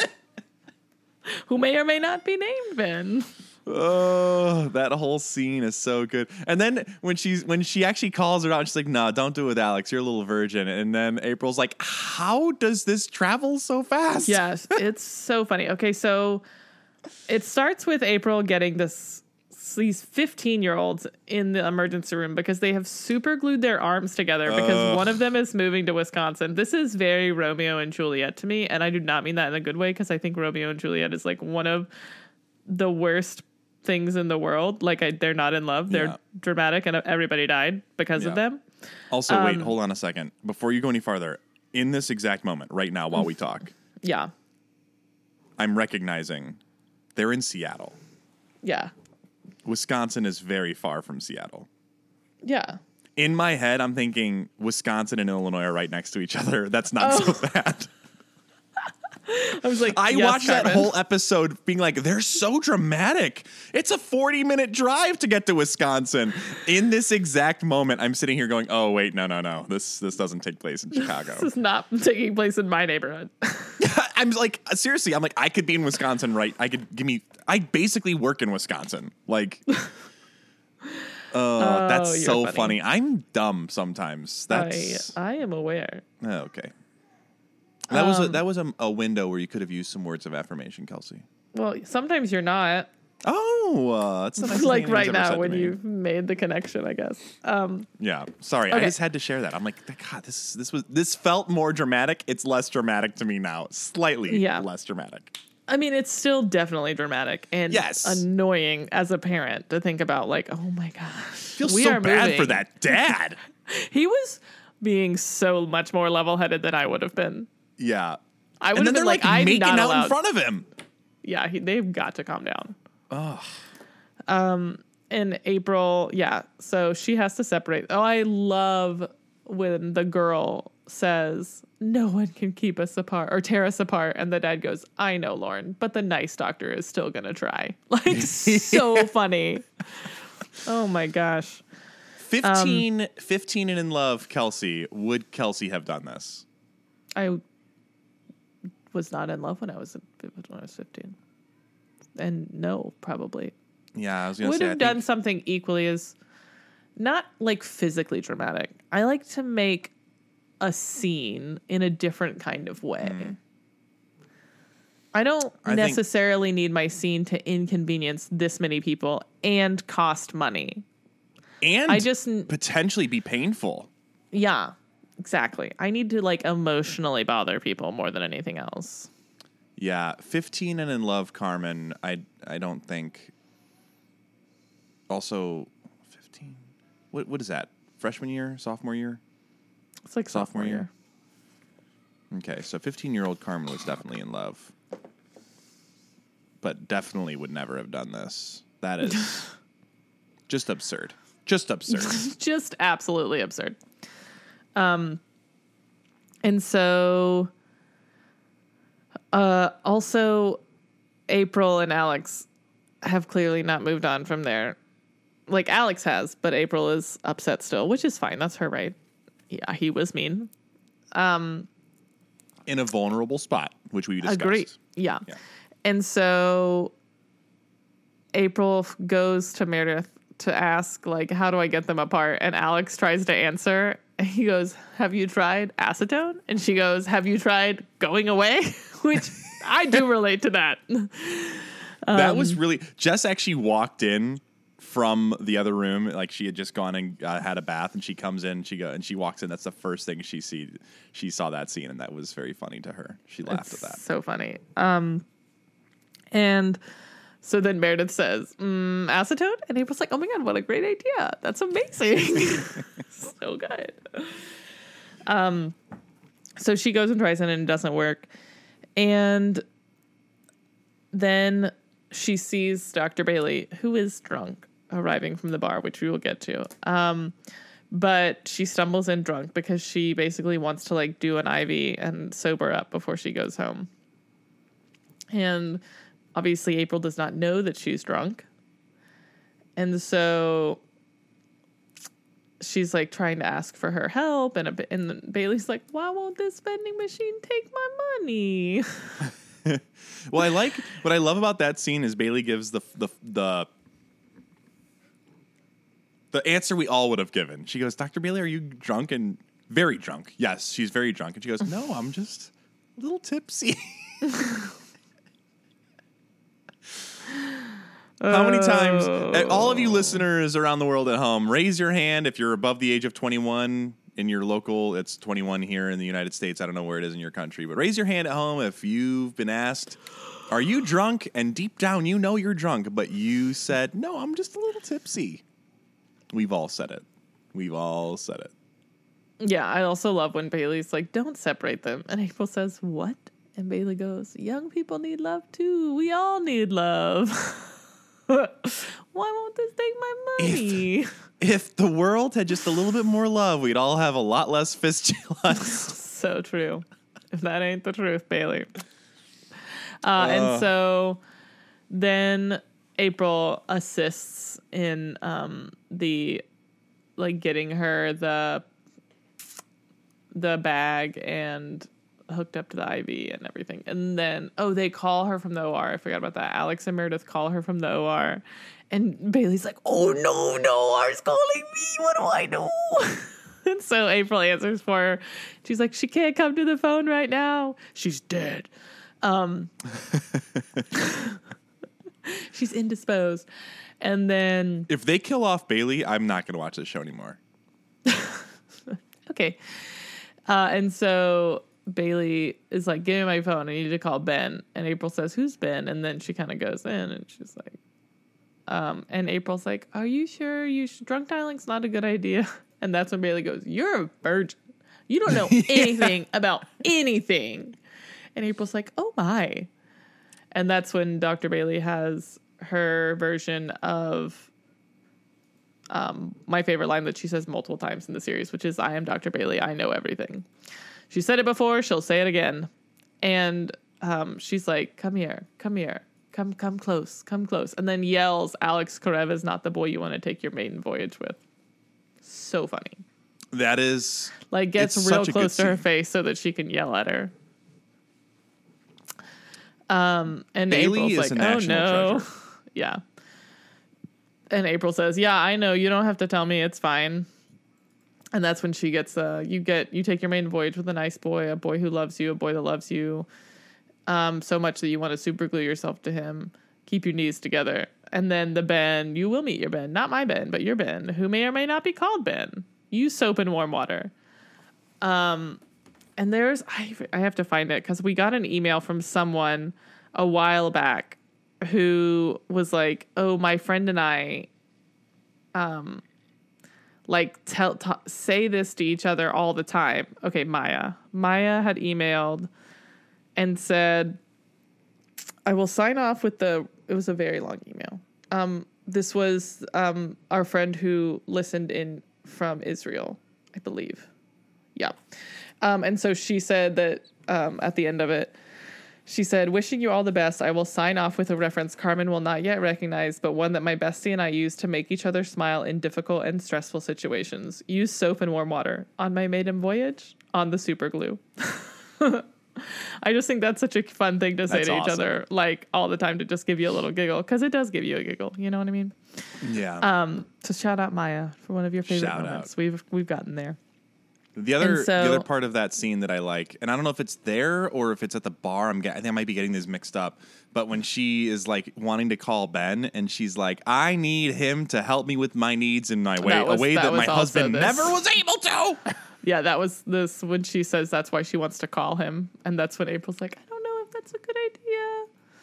Who may or may not be named Ben. Oh, that whole scene is so good. And then when she's when she actually calls her out, she's like, no, don't do it with Alex. You're a little virgin. And then April's like, how does this travel so fast? Yes, it's so funny. Okay, so it starts with April getting this these fifteen-year-olds in the emergency room because they have super glued their arms together because uh. one of them is moving to Wisconsin. This is very Romeo and Juliet to me, and I do not mean that in a good way because I think Romeo and Juliet is like one of the worst things in the world. Like, I, they're not in love. They're yeah. dramatic, and everybody died because yeah. of them. Also, um, wait, hold on a second. Before you go any farther, in this exact moment, right now, while we talk, yeah, I'm recognizing they're in Seattle. Yeah. Wisconsin is very far from Seattle. Yeah. In my head, I'm thinking Wisconsin and Illinois are right next to each other. That's not oh. so bad. I was like, I yes, watched Carmen. that whole episode being like, they're so dramatic. It's a forty minute drive to get to Wisconsin. In this exact moment, I'm sitting here going, oh, wait, no, no, no. This this doesn't take place in Chicago. This is not taking place in my neighborhood. I'm like, seriously, I'm like, I could be in Wisconsin, right? I could give me, I basically work in Wisconsin. Like, uh, oh, that's so funny. funny. I'm dumb sometimes. That's I, I am aware. Oh, okay. That um, was a, that was a, a window where you could have used some words of affirmation, Kelsey. Well, sometimes you're not. Oh, uh, that's the nicest like thing right now when me. you've made the connection, I guess. Um, yeah, sorry, okay. I just had to share that. I'm like, God, this this was this felt more dramatic. It's less dramatic to me now, slightly yeah. less dramatic. I mean, it's still definitely dramatic and yes. annoying as a parent to think about. Like, oh my gosh, feels we so are bad moving. for that dad. He was being so much more level-headed than I would have been. Yeah, I would and have then been they're like, like I'm making not out allowed. in front of him. Yeah, he, they've got to calm down. Ugh. Um, in April, yeah, so she has to separate. Oh, I love when the girl says, no one can keep us apart or tear us apart. And the dad goes, I know, Lauren, but the nice doctor is still going to try. Like, so funny. Oh, my gosh. fifteen, um, fifteen and in love, Kelsey. Would Kelsey have done this? I was not in love when I was when I was fifteen, and no, probably. Yeah, I was gonna would say have I done think... something equally as not like physically dramatic. I like to make a scene in a different kind of way. Mm. I don't I necessarily think... need my scene to inconvenience this many people and cost money. And I just potentially be painful. Yeah, exactly. I need to like emotionally bother people more than anything else. Yeah, fifteen and in love, Carmen. I I don't think. Also, fifteen. What what is that? Freshman year, sophomore year? It's like sophomore, sophomore year. year. Okay, so fifteen-year-old Carmen was definitely in love, but definitely would never have done this. That is just absurd. Just absurd. Just absolutely absurd. Um, and so, uh, also, April and Alex have clearly not moved on from there. Like, Alex has, but April is upset still, which is fine. That's her right. Yeah, he was mean. Um, in a vulnerable spot, which we discussed. Agree. Yeah. yeah. And so April goes to Meredith to ask, like, how do I get them apart? And Alex tries to answer. And he goes, have you tried acetone? And she goes, have you tried going away? Which I do relate to that. Um, that was really... Jess actually walked in from the other room, like she had just gone and uh, had a bath, and she comes in, she go and she walks in. That's the first thing she see. She saw that scene, and that was very funny to her. She laughed at that. So funny. Um, and so then Meredith says, mm, acetone, and April's like, "Oh my god, what a great idea! That's amazing, so good." Um, so she goes and tries it, and it doesn't work, and then she sees Doctor Bailey, who is drunk, arriving from the bar, which we will get to. Um, but she stumbles in drunk because she basically wants to like do an I V and sober up before she goes home. And obviously April does not know that she's drunk. And so she's like trying to ask for her help. And, a, and Bailey's like, why won't this vending machine take my money? Well, I like what I love about that scene is Bailey gives the the the the answer we all would have given. She goes, Doctor Bailey, are you drunk? And very drunk. Yes, she's very drunk. And she goes, no, I'm just a little tipsy. How many times, all of you listeners around the world at home, raise your hand if you're above the age of twenty-one in your local. It's twenty-one here in the United States. I don't know where it is in your country, but raise your hand at home if you've been asked, are you drunk? And deep down, you know you're drunk, but you said, no, I'm just a little tipsy. We've all said it. We've all said it. Yeah, I also love when Bailey's like, don't separate them. And April says, what? And Bailey goes, young people need love too. We all need love. Why won't this take my money? If, if the world had just a little bit more love, we'd all have a lot less fistulas. So true. If that ain't the truth, Bailey. Uh, uh. And so then April assists in um, the, like, getting her the the bag and hooked up to the I V and everything. And then, oh, they call her from the O R. I forgot about that. Alex and Meredith call her from the O R. And Bailey's like, oh, no, no, O R's calling me. What do I do? And so April answers for her. She's like, she can't come to the phone right now. She's dead. Um, she's indisposed. And then... If they kill off Bailey, I'm not going to watch this show anymore. Okay. Uh, and so... Bailey is like, give me my phone. I need to call Ben. And April says, who's Ben? And then she kind of goes in and she's like, um, and April's like, are you sure you sh- drunk dialing's not a good idea? And that's when Bailey goes, you're a virgin. You don't know anything about anything. And April's like, oh my. And that's when Doctor Bailey has her version of um, my favorite line that she says multiple times in the series, which is, I am Doctor Bailey. I know everything. She said it before, she'll say it again. And um, she's like, come here, come here, come come close, come close. And then yells, Alex Karev is not the boy you want to take your maiden voyage with. So funny. That is Like gets it's real such a close good to her scene. face so that she can yell at her. Um, and Bailey April's is like, a "Oh national no," treasure. yeah. And April says, "Yeah, I know. You don't have to tell me. It's fine." And that's when she gets uh you get you take your maiden voyage with a nice boy, a boy who loves you, a boy that loves you, um, so much that you want to super glue yourself to him. Keep your knees together. And then the Ben, you will meet your Ben, not my Ben, but your Ben, who may or may not be called Ben. Use soap and warm water. Um, and there's I I have to find it because we got an email from someone a while back who was like, "Oh, my friend and I, um, like tell t- say this to each other all the time." Okay, Maya. Maya had emailed and said, "I will sign off with the." It was a very long email. Um, this was um our friend who listened in from Israel, I believe. Yeah. Um, and so she said that um, at the end of it, she said, "Wishing you all the best. I will sign off with a reference Carmen will not yet recognize, but one that my bestie and I use to make each other smile in difficult and stressful situations. Use soap and warm water. On my maiden voyage, on the super glue." I just think that's such a fun thing to say That's to each awesome. other, like all the time, to just give you a little giggle, because it does give you a giggle. You know what I mean? Yeah. Um, so shout out Maya for one of your favorite Shout moments. out. We've we've gotten there. The other And so- the other part of that scene that I like, and I don't know if it's there or if it's at the bar. I'm get, I think I might be getting these mixed up. But when she is like wanting to call Ben, and she's like, "I need him to help me with my needs in my way, That was- a way that that, was my also husband this. never was able to." Yeah, that was this when she says that's why she wants to call him, and that's when April's like, "I don't know if that's a good idea."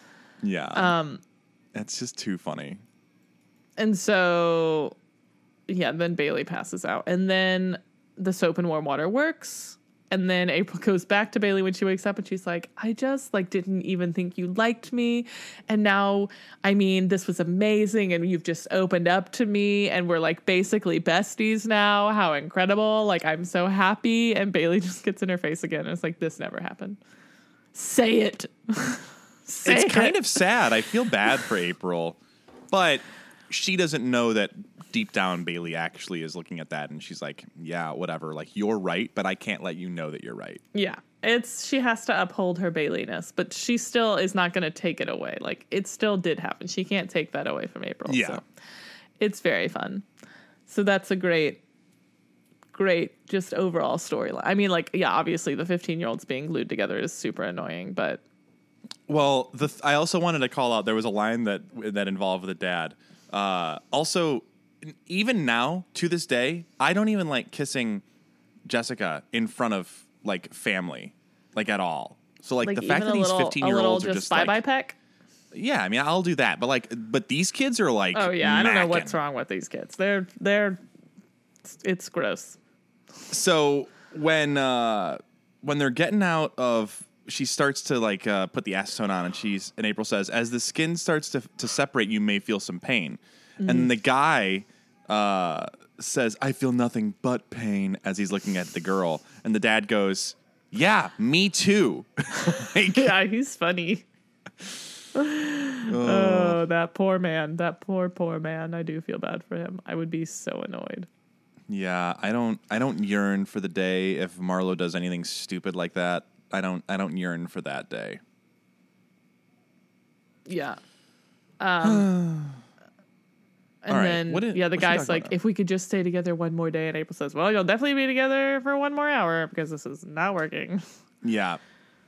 Yeah, Um, it's just too funny. and so, yeah, then Bailey passes out, and then the soap and warm water works. And then April goes back to Bailey when she wakes up, and she's like, "I just like didn't even think you liked me. And now, I mean, this was amazing. And you've just opened up to me, and we're like basically besties now. How incredible. Like, I'm so happy." And Bailey just gets in her face again. And it's like, this never happened. Say it. Say It's it. kind of sad. I feel bad for April, but she doesn't know that deep down Bailey actually is looking at that, and she's like, "Yeah, whatever. Like, you're right, but I can't let you know that you're right." Yeah. It's, she has to uphold her Baileyness, but she still is not going to take it away. Like, it still did happen. She can't take that away from April. Yeah. So it's very fun. So that's a great, great, just overall storyline. I mean, like, yeah, obviously the fifteen year olds being glued together is super annoying, but Well, the th- I also wanted to call out, there was a line that that involved the dad. Uh, also, even now, to this day, I don't even like kissing Jessica in front of, like, family, like, at all. So, like, like the fact even that a these little, a fifteen-year-olds little are just just, bye bye like... peck. Yeah, I mean, I'll do that. But, like, but these kids are, like, Oh yeah, I don't know macking. what's wrong with these kids. They're, they're, it's gross. So when uh, when they're getting out of, she starts to like uh, put the acetone on, and she's and April says, "As the skin starts to to separate, you may feel some pain." Mm-hmm. And the guy uh, says, "I feel nothing but pain," as he's looking at the girl, and the dad goes, "Yeah, me too." Like, Yeah, he's funny. Oh, that poor man. That poor, poor man. I do feel bad for him. I would be so annoyed. yeah, I don't I don't yearn for the day if Marlo does anything stupid like that. I don't I don't yearn for that day. Yeah. Um, and All right, then, what did- yeah, the what's she guy's talking like, about? "If we could just stay together one more day." And April says, "Well, you'll definitely be together for one more hour because this is not working." Yeah.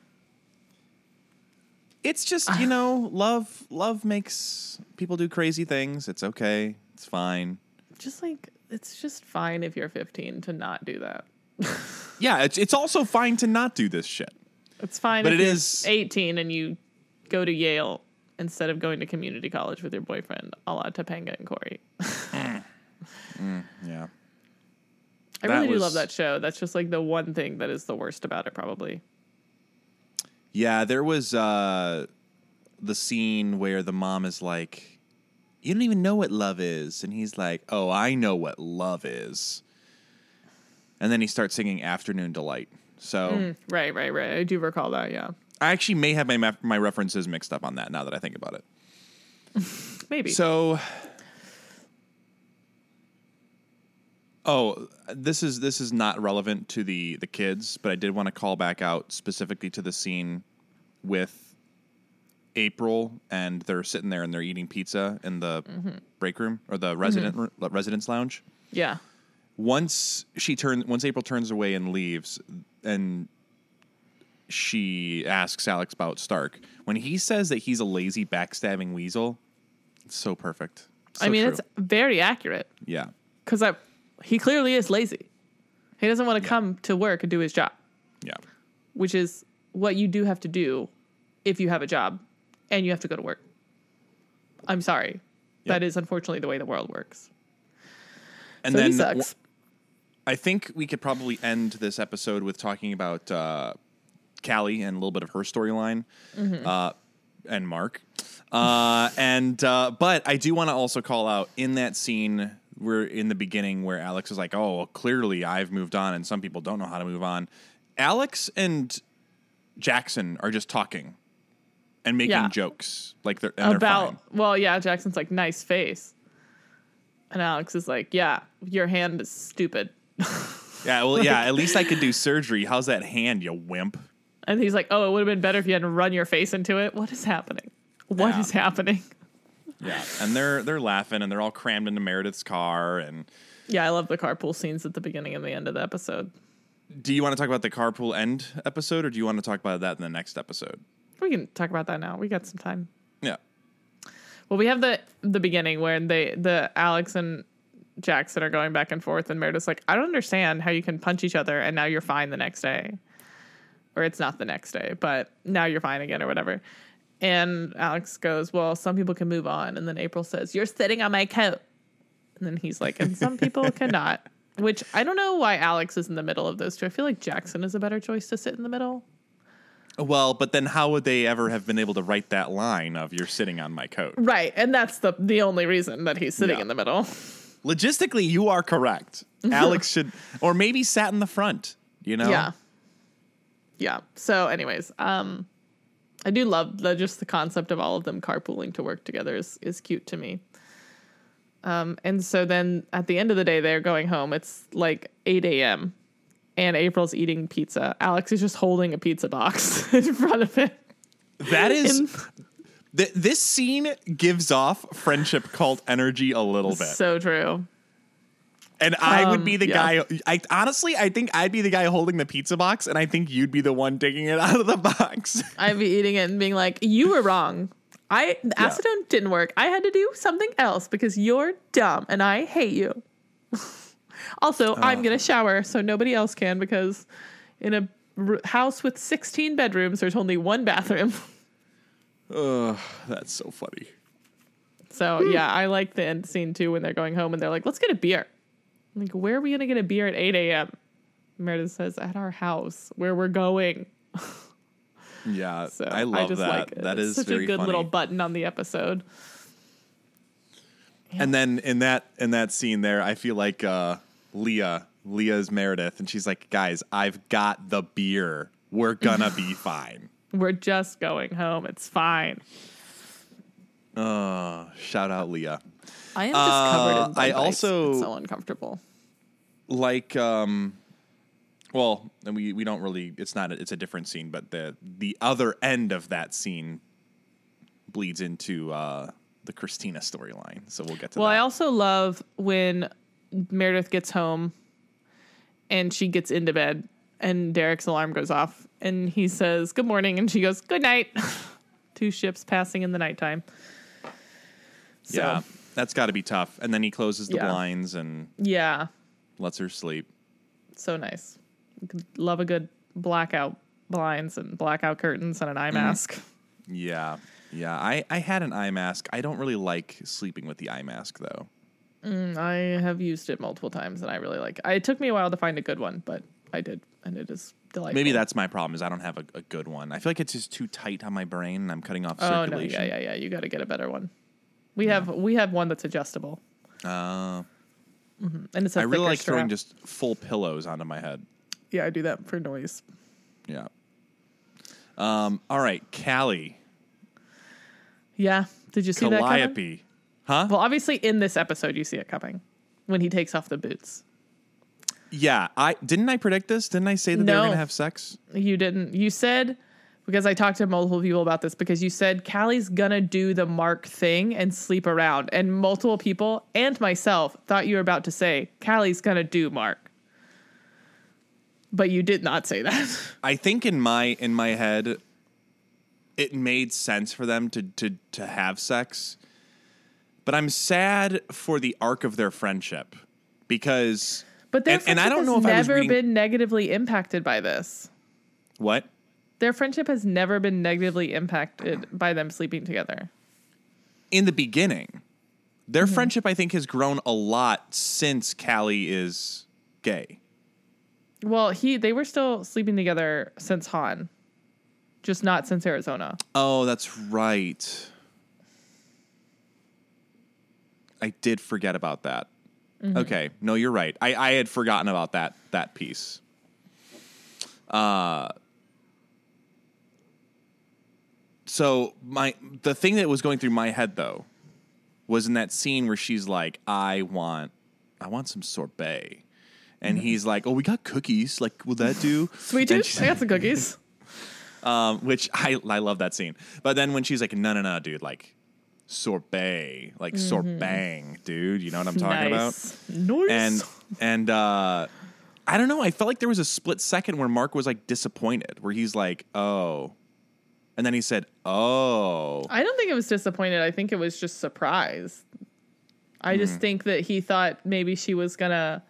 It's just, you know, love love makes people do crazy things. It's okay. It's fine. Just like, it's just fine if you're fifteen to not do that. Yeah, it's it's also fine to not do this shit. It's fine But if it you're is- eighteen and you go to Yale instead of going to community college with your boyfriend, a la Topanga and Corey. Yeah. I That really do was- love that show. That's just like the one thing that is the worst about it, probably. Yeah, there was uh the scene where the mom is like, "You don't even know what love is." And he's like, "Oh, I know what love is." And then he starts singing Afternoon Delight. So Mm, right, right, right. I do recall that, yeah. I actually may have my ma- my references mixed up on that now that I think about it. Maybe. So, Oh, this is this is not relevant to the the kids, but I did want to call back out specifically to the scene with April, and they're sitting there and they're eating pizza in the mm-hmm. break room or the resident mm-hmm. residence lounge. Yeah. Once she turns, once April turns away and leaves, and she asks Alex about Stark. When he says that he's a lazy, backstabbing weasel, it's so perfect. So I mean, true. It's very accurate. Yeah. Because he clearly is lazy. He doesn't want to yeah. come to work and do his job. Yeah. Which is what you do have to do if you have a job and you have to go to work. I'm sorry. Yep. That is unfortunately the way the world works. And so then he sucks. I think we could probably end this episode with talking about uh, Callie and a little bit of her storyline, mm-hmm. uh, and Mark. Uh, and uh, but I do want to also call out in that scene where in the beginning where Alex is like, "Oh, well, clearly I've moved on, and some people don't know how to move on." Alex and Jackson are just talking and making yeah. jokes, like they're and about. They're fine. Well, yeah, Jackson's like, "Nice face," and Alex is like, "Yeah, your hand is stupid." Yeah, well, like, yeah. At least I could do surgery. How's that hand, you wimp? And he's like, "Oh, it would have been better if you hadn't run your face into it." What is happening? What yeah. is happening? Yeah, and they're they're laughing and they're all crammed into Meredith's car. And yeah, I love the carpool scenes at the beginning and the end of the episode. Do you want to talk about the carpool end episode, or do you want to talk about that in the next episode? We can talk about that now. We got some time. Yeah. Well, we have the the beginning where they the Alex and Jackson are going back and forth, and Meredith's like, "I don't understand how you can punch each other and now you're fine the next day." Or it's not the next day, but now you're fine again or whatever. And Alex goes, "Well, some people can move on." And then April says, "You're sitting on my coat." And then he's like, "And some people cannot." Which I don't know why Alex is in the middle of those two. I feel like Jackson is a better choice to sit in the middle. Well, but then how would they ever have been able to write that line of "you're sitting on my coat"? Right. And that's the the only reason that he's sitting yeah. in the middle. Logistically, you are correct. Alex should, or maybe sat in the front, you know? Yeah. Yeah. So anyways, um, I do love the, just the concept of all of them carpooling to work together is, is cute to me. Um, and so then at the end of the day, they're going home. It's like eight a.m. and April's eating pizza. Alex is just holding a pizza box in front of it. That is... In- th- this scene gives off friendship cult energy a little bit. So true. And I um, would be the yeah. guy... I honestly, I think I'd be the guy holding the pizza box, and I think you'd be the one taking it out of the box. I'd be eating it and being like, "You were wrong. I the yeah. acetone didn't work. I had to do something else because you're dumb and I hate you." Also, uh. I'm going to shower so nobody else can because in a r- house with sixteen bedrooms, there's only one bathroom. Ugh, that's so funny. So, yeah, I like the end scene, too, when they're going home and they're like, "Let's get a beer." I'm like, "Where are we going to get a beer at eight a.m.? Meredith says, "At our house, where we're going." Yeah, so I love I just that. Like it. That it's is such very a good funny. little button on the episode. Yeah. And then in that in that scene there, I feel like uh, Leah, Leah's Meredith, and she's like, "Guys, I've got the beer. We're gonna be fine. We're just going home. It's fine." Oh, shout out Leah. I am just uh, covered in bug I bites. also It's so uncomfortable. Like, um, well, and we, we don't really. It's not. A, it's a different scene, but the the other end of that scene bleeds into uh, the Christina storyline. So we'll get to well, that. Well, I also love when Meredith gets home and she gets into bed and Derek's alarm goes off and he says, "Good morning," and she goes, "Good night." Two ships passing in the nighttime. So, yeah, that's got to be tough. And then he closes the yeah. blinds and yeah, lets her sleep. So nice. Love a good blackout blinds and blackout curtains and an eye mask. Mm. Yeah. Yeah. I, I had an eye mask. I don't really like sleeping with the eye mask, though. Mm, I have used it multiple times, and I really like it. It took me a while to find a good one, but I did, and it is delightful. Maybe that's my problem, is I don't have a, a good one. I feel like it's just too tight on my brain, and I'm cutting off oh, circulation. Oh, no, yeah, yeah, yeah. You got to get a better one. We yeah. have we have one that's adjustable. Uh, mm-hmm. And it's a I really like strap. throwing just full pillows onto my head. Yeah, I do that for noise. Yeah. Um. All right, Callie. Yeah. Did you see Calliope. that coming? Huh? Well, obviously in this episode you see it coming when he takes off the boots. Yeah, I didn't I predict this? Didn't I say that they were No. going to have sex? You didn't. You said, because I talked to multiple people about this, because you said Callie's gonna do the Mark thing and sleep around. And multiple people and myself thought you were about to say, Callie's gonna do Mark. But you did not say that. I think in my in my head, it made sense for them to to to have sex. But I'm sad for the arc of their friendship because But their and, friendship and I don't know has if I was never reading, been negatively impacted by this. what? Their friendship has never been negatively impacted by them sleeping together. In the beginning, their Mm-hmm. friendship I think has grown a lot since Callie is gay. Well, he they were still sleeping together since Han, just not since Arizona. Oh, that's right. I did forget about that. Mm-hmm. Okay, no, you're right. I, I had forgotten about that that piece. Uh so my the thing that was going through my head though was in that scene where she's like, I want I want some sorbet. And Mm-hmm. he's like, oh, we got cookies. Like, will that do? Sweet And tooth? she- I got some cookies. Um, which I I love that scene. But then when she's like, no, no, no, dude, like sorbet, like sorbang, dude. You know what I'm talking nice. about? Nice. And and uh, I don't know. I felt like there was a split second where Mark was like disappointed, where he's like, oh, and then he said, oh, I don't think it was disappointed. I think it was just surprise. I Hmm. just think that he thought maybe she was gonna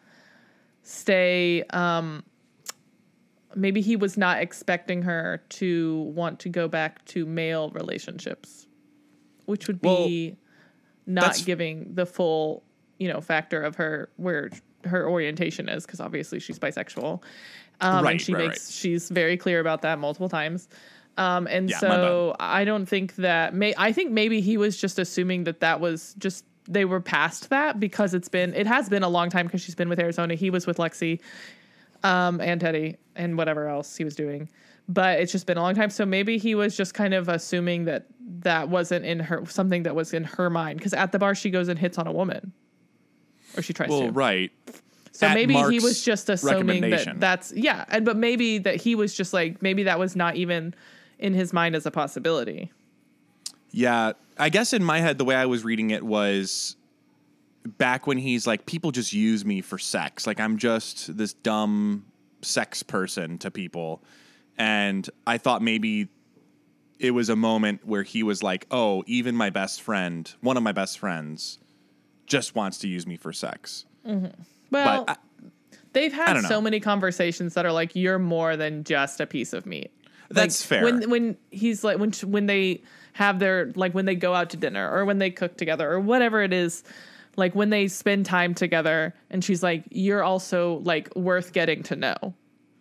stay. Um, maybe he was not expecting her to want to go back to male relationships, which would be Well, not that's- giving the full, you know, factor of her where her orientation is, because obviously she's bisexual, um, Right, and she right, makes right. she's very clear about that multiple times. Um, and Yeah, my so I don't think that may I think maybe he was just assuming that that was just they were past that, because it's been it has been a long time, because she's been with Arizona. He was with Lexi, um, and Teddy and whatever else he was doing, but it's just been a long time. So maybe he was just kind of assuming that that wasn't in her something that was in her mind, because at the bar she goes and hits on a woman, or she tries well, to. right. So At maybe he Mark's was just assuming that recommendation. that's yeah, and but maybe that he was just like maybe that was not even in his mind as a possibility. Yeah, I guess in my head, the way I was reading it was back when he's like, people just use me for sex. Like, I'm just this dumb sex person to people. And I thought maybe it was a moment where he was like, oh, even my best friend, one of my best friends, just wants to use me for sex. Well, But I- they've I had don't know. so many conversations that are like, "You're more than just a piece of meat." That's Like, fair. When when he's like when when they have their like when they go out to dinner or when they cook together or whatever it is, like when they spend time together, and she's like, "You're also like worth getting to know."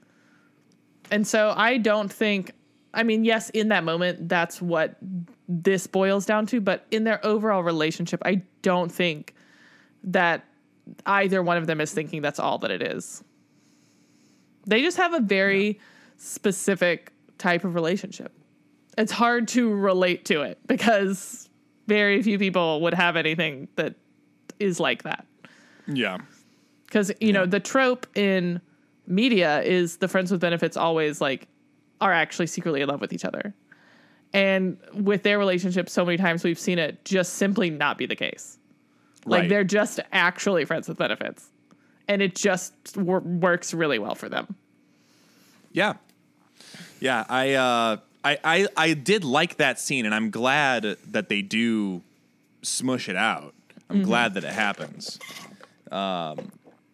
And so I don't think. I mean, yes, in that moment, that's what this boils down to. But in their overall relationship, I don't think that either one of them is thinking that's all that it is. They just have a very specific type of relationship. It's hard to relate to it because very few people would have anything that is like that. yeah. Because, you know, the trope in media is the friends with benefits always like are actually secretly in love with each other. And with their relationship, so many times we've seen it just simply not be the case. Like Right. they're just actually friends with benefits. And it just wor- works really well for them. Yeah. Yeah, I, uh, I I I did like that scene, and I'm glad that they do smush it out. I'm glad that it happens. Um,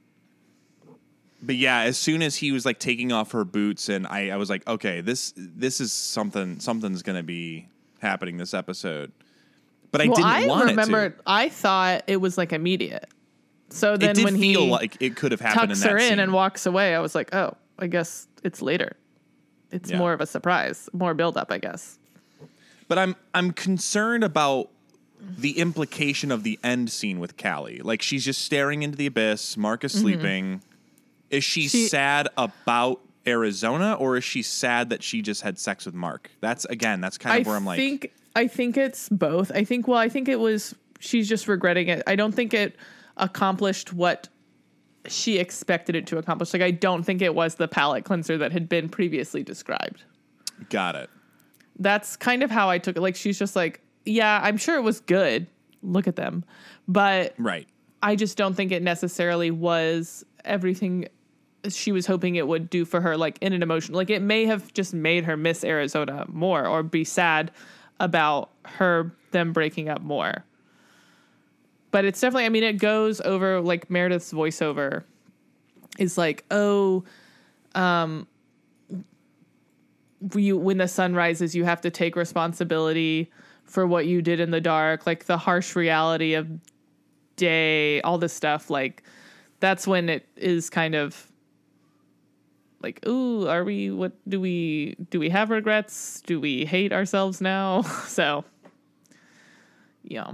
but yeah, as soon as he was like taking off her boots, and I, I was like, okay, this this is something something's gonna be happening this episode. But I well, didn't I want remember, it to. I thought it was like immediate. So then It did when feel he like it could have happened tucks in that her in scene. and walks away, I was like, oh, I guess it's later. It's Yeah. more of a surprise, more build up, I guess. But I'm I'm concerned about the implication of the end scene with Callie. Like, she's just staring into the abyss. Mark is sleeping. Is she, She- sad about Arizona, or is she sad that she just had sex with Mark? That's again, that's kind of I where I'm like, think I think it's both. I think well, I think it was she's just regretting it. I don't think it accomplished what she expected it to accomplish. Like, I don't think it was the palate cleanser that had been previously described. Got it. That's kind of how I took it. Like, she's just like, yeah, I'm sure it was good. Look at them. But right. I just don't think it necessarily was everything she was hoping it would do for her, like, in an emotion. Like, it may have just made her miss Arizona more or be sad about her, them breaking up more. But it's definitely, I mean, it goes over, like, Meredith's voiceover is like, oh, um, you, when the sun rises, you have to take responsibility for what you did in the dark, like the harsh reality of day, all this stuff. Like, that's when it is kind of like, ooh, are we, what do we, do we have regrets? Do we hate ourselves now? So, yeah.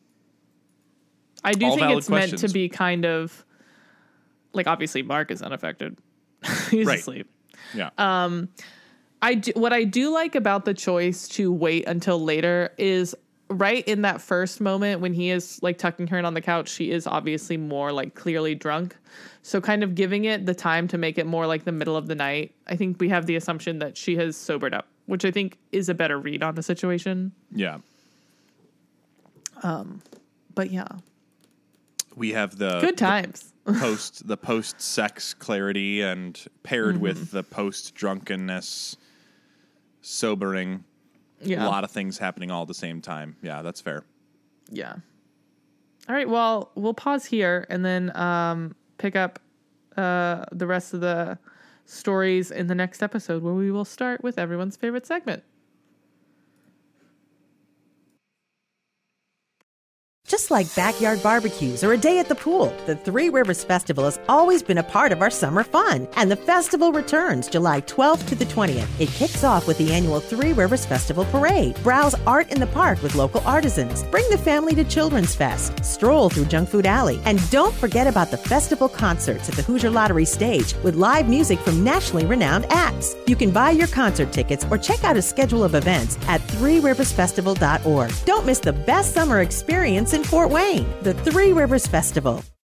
I do All think it's questions. meant to be kind of like, obviously Mark is unaffected. He's right. asleep. Yeah. Um, I do, what I do like about the choice to wait until later is right in that first moment when he is like tucking her in on the couch, she is obviously more like clearly drunk. So kind of giving it the time to make it more like the middle of the night. I think we have the assumption that she has sobered up, which I think is a better read on the situation. Yeah. Um, but yeah. We have the good times. the post the post sex clarity and paired Mm-hmm. with the post drunkenness sobering. Yeah. A lot of things happening all at the same time. Yeah, that's fair. Yeah. All right. Well, we'll pause here and then um, pick up uh, the rest of the stories in the next episode, where we will start with everyone's favorite segment. Just like backyard barbecues or a day at the pool, the Three Rivers Festival has always been a part of our summer fun. And the festival returns July twelfth to the twentieth. It kicks off with the annual Three Rivers Festival Parade. Browse art in the park with local artisans. Bring the family to Children's Fest. Stroll through Junk Food Alley. And don't forget about the festival concerts at the Hoosier Lottery stage with live music from nationally renowned acts. You can buy your concert tickets or check out a schedule of events at three rivers festival dot org. Don't miss the best summer experience in Fort Wayne, the Three Rivers Festival.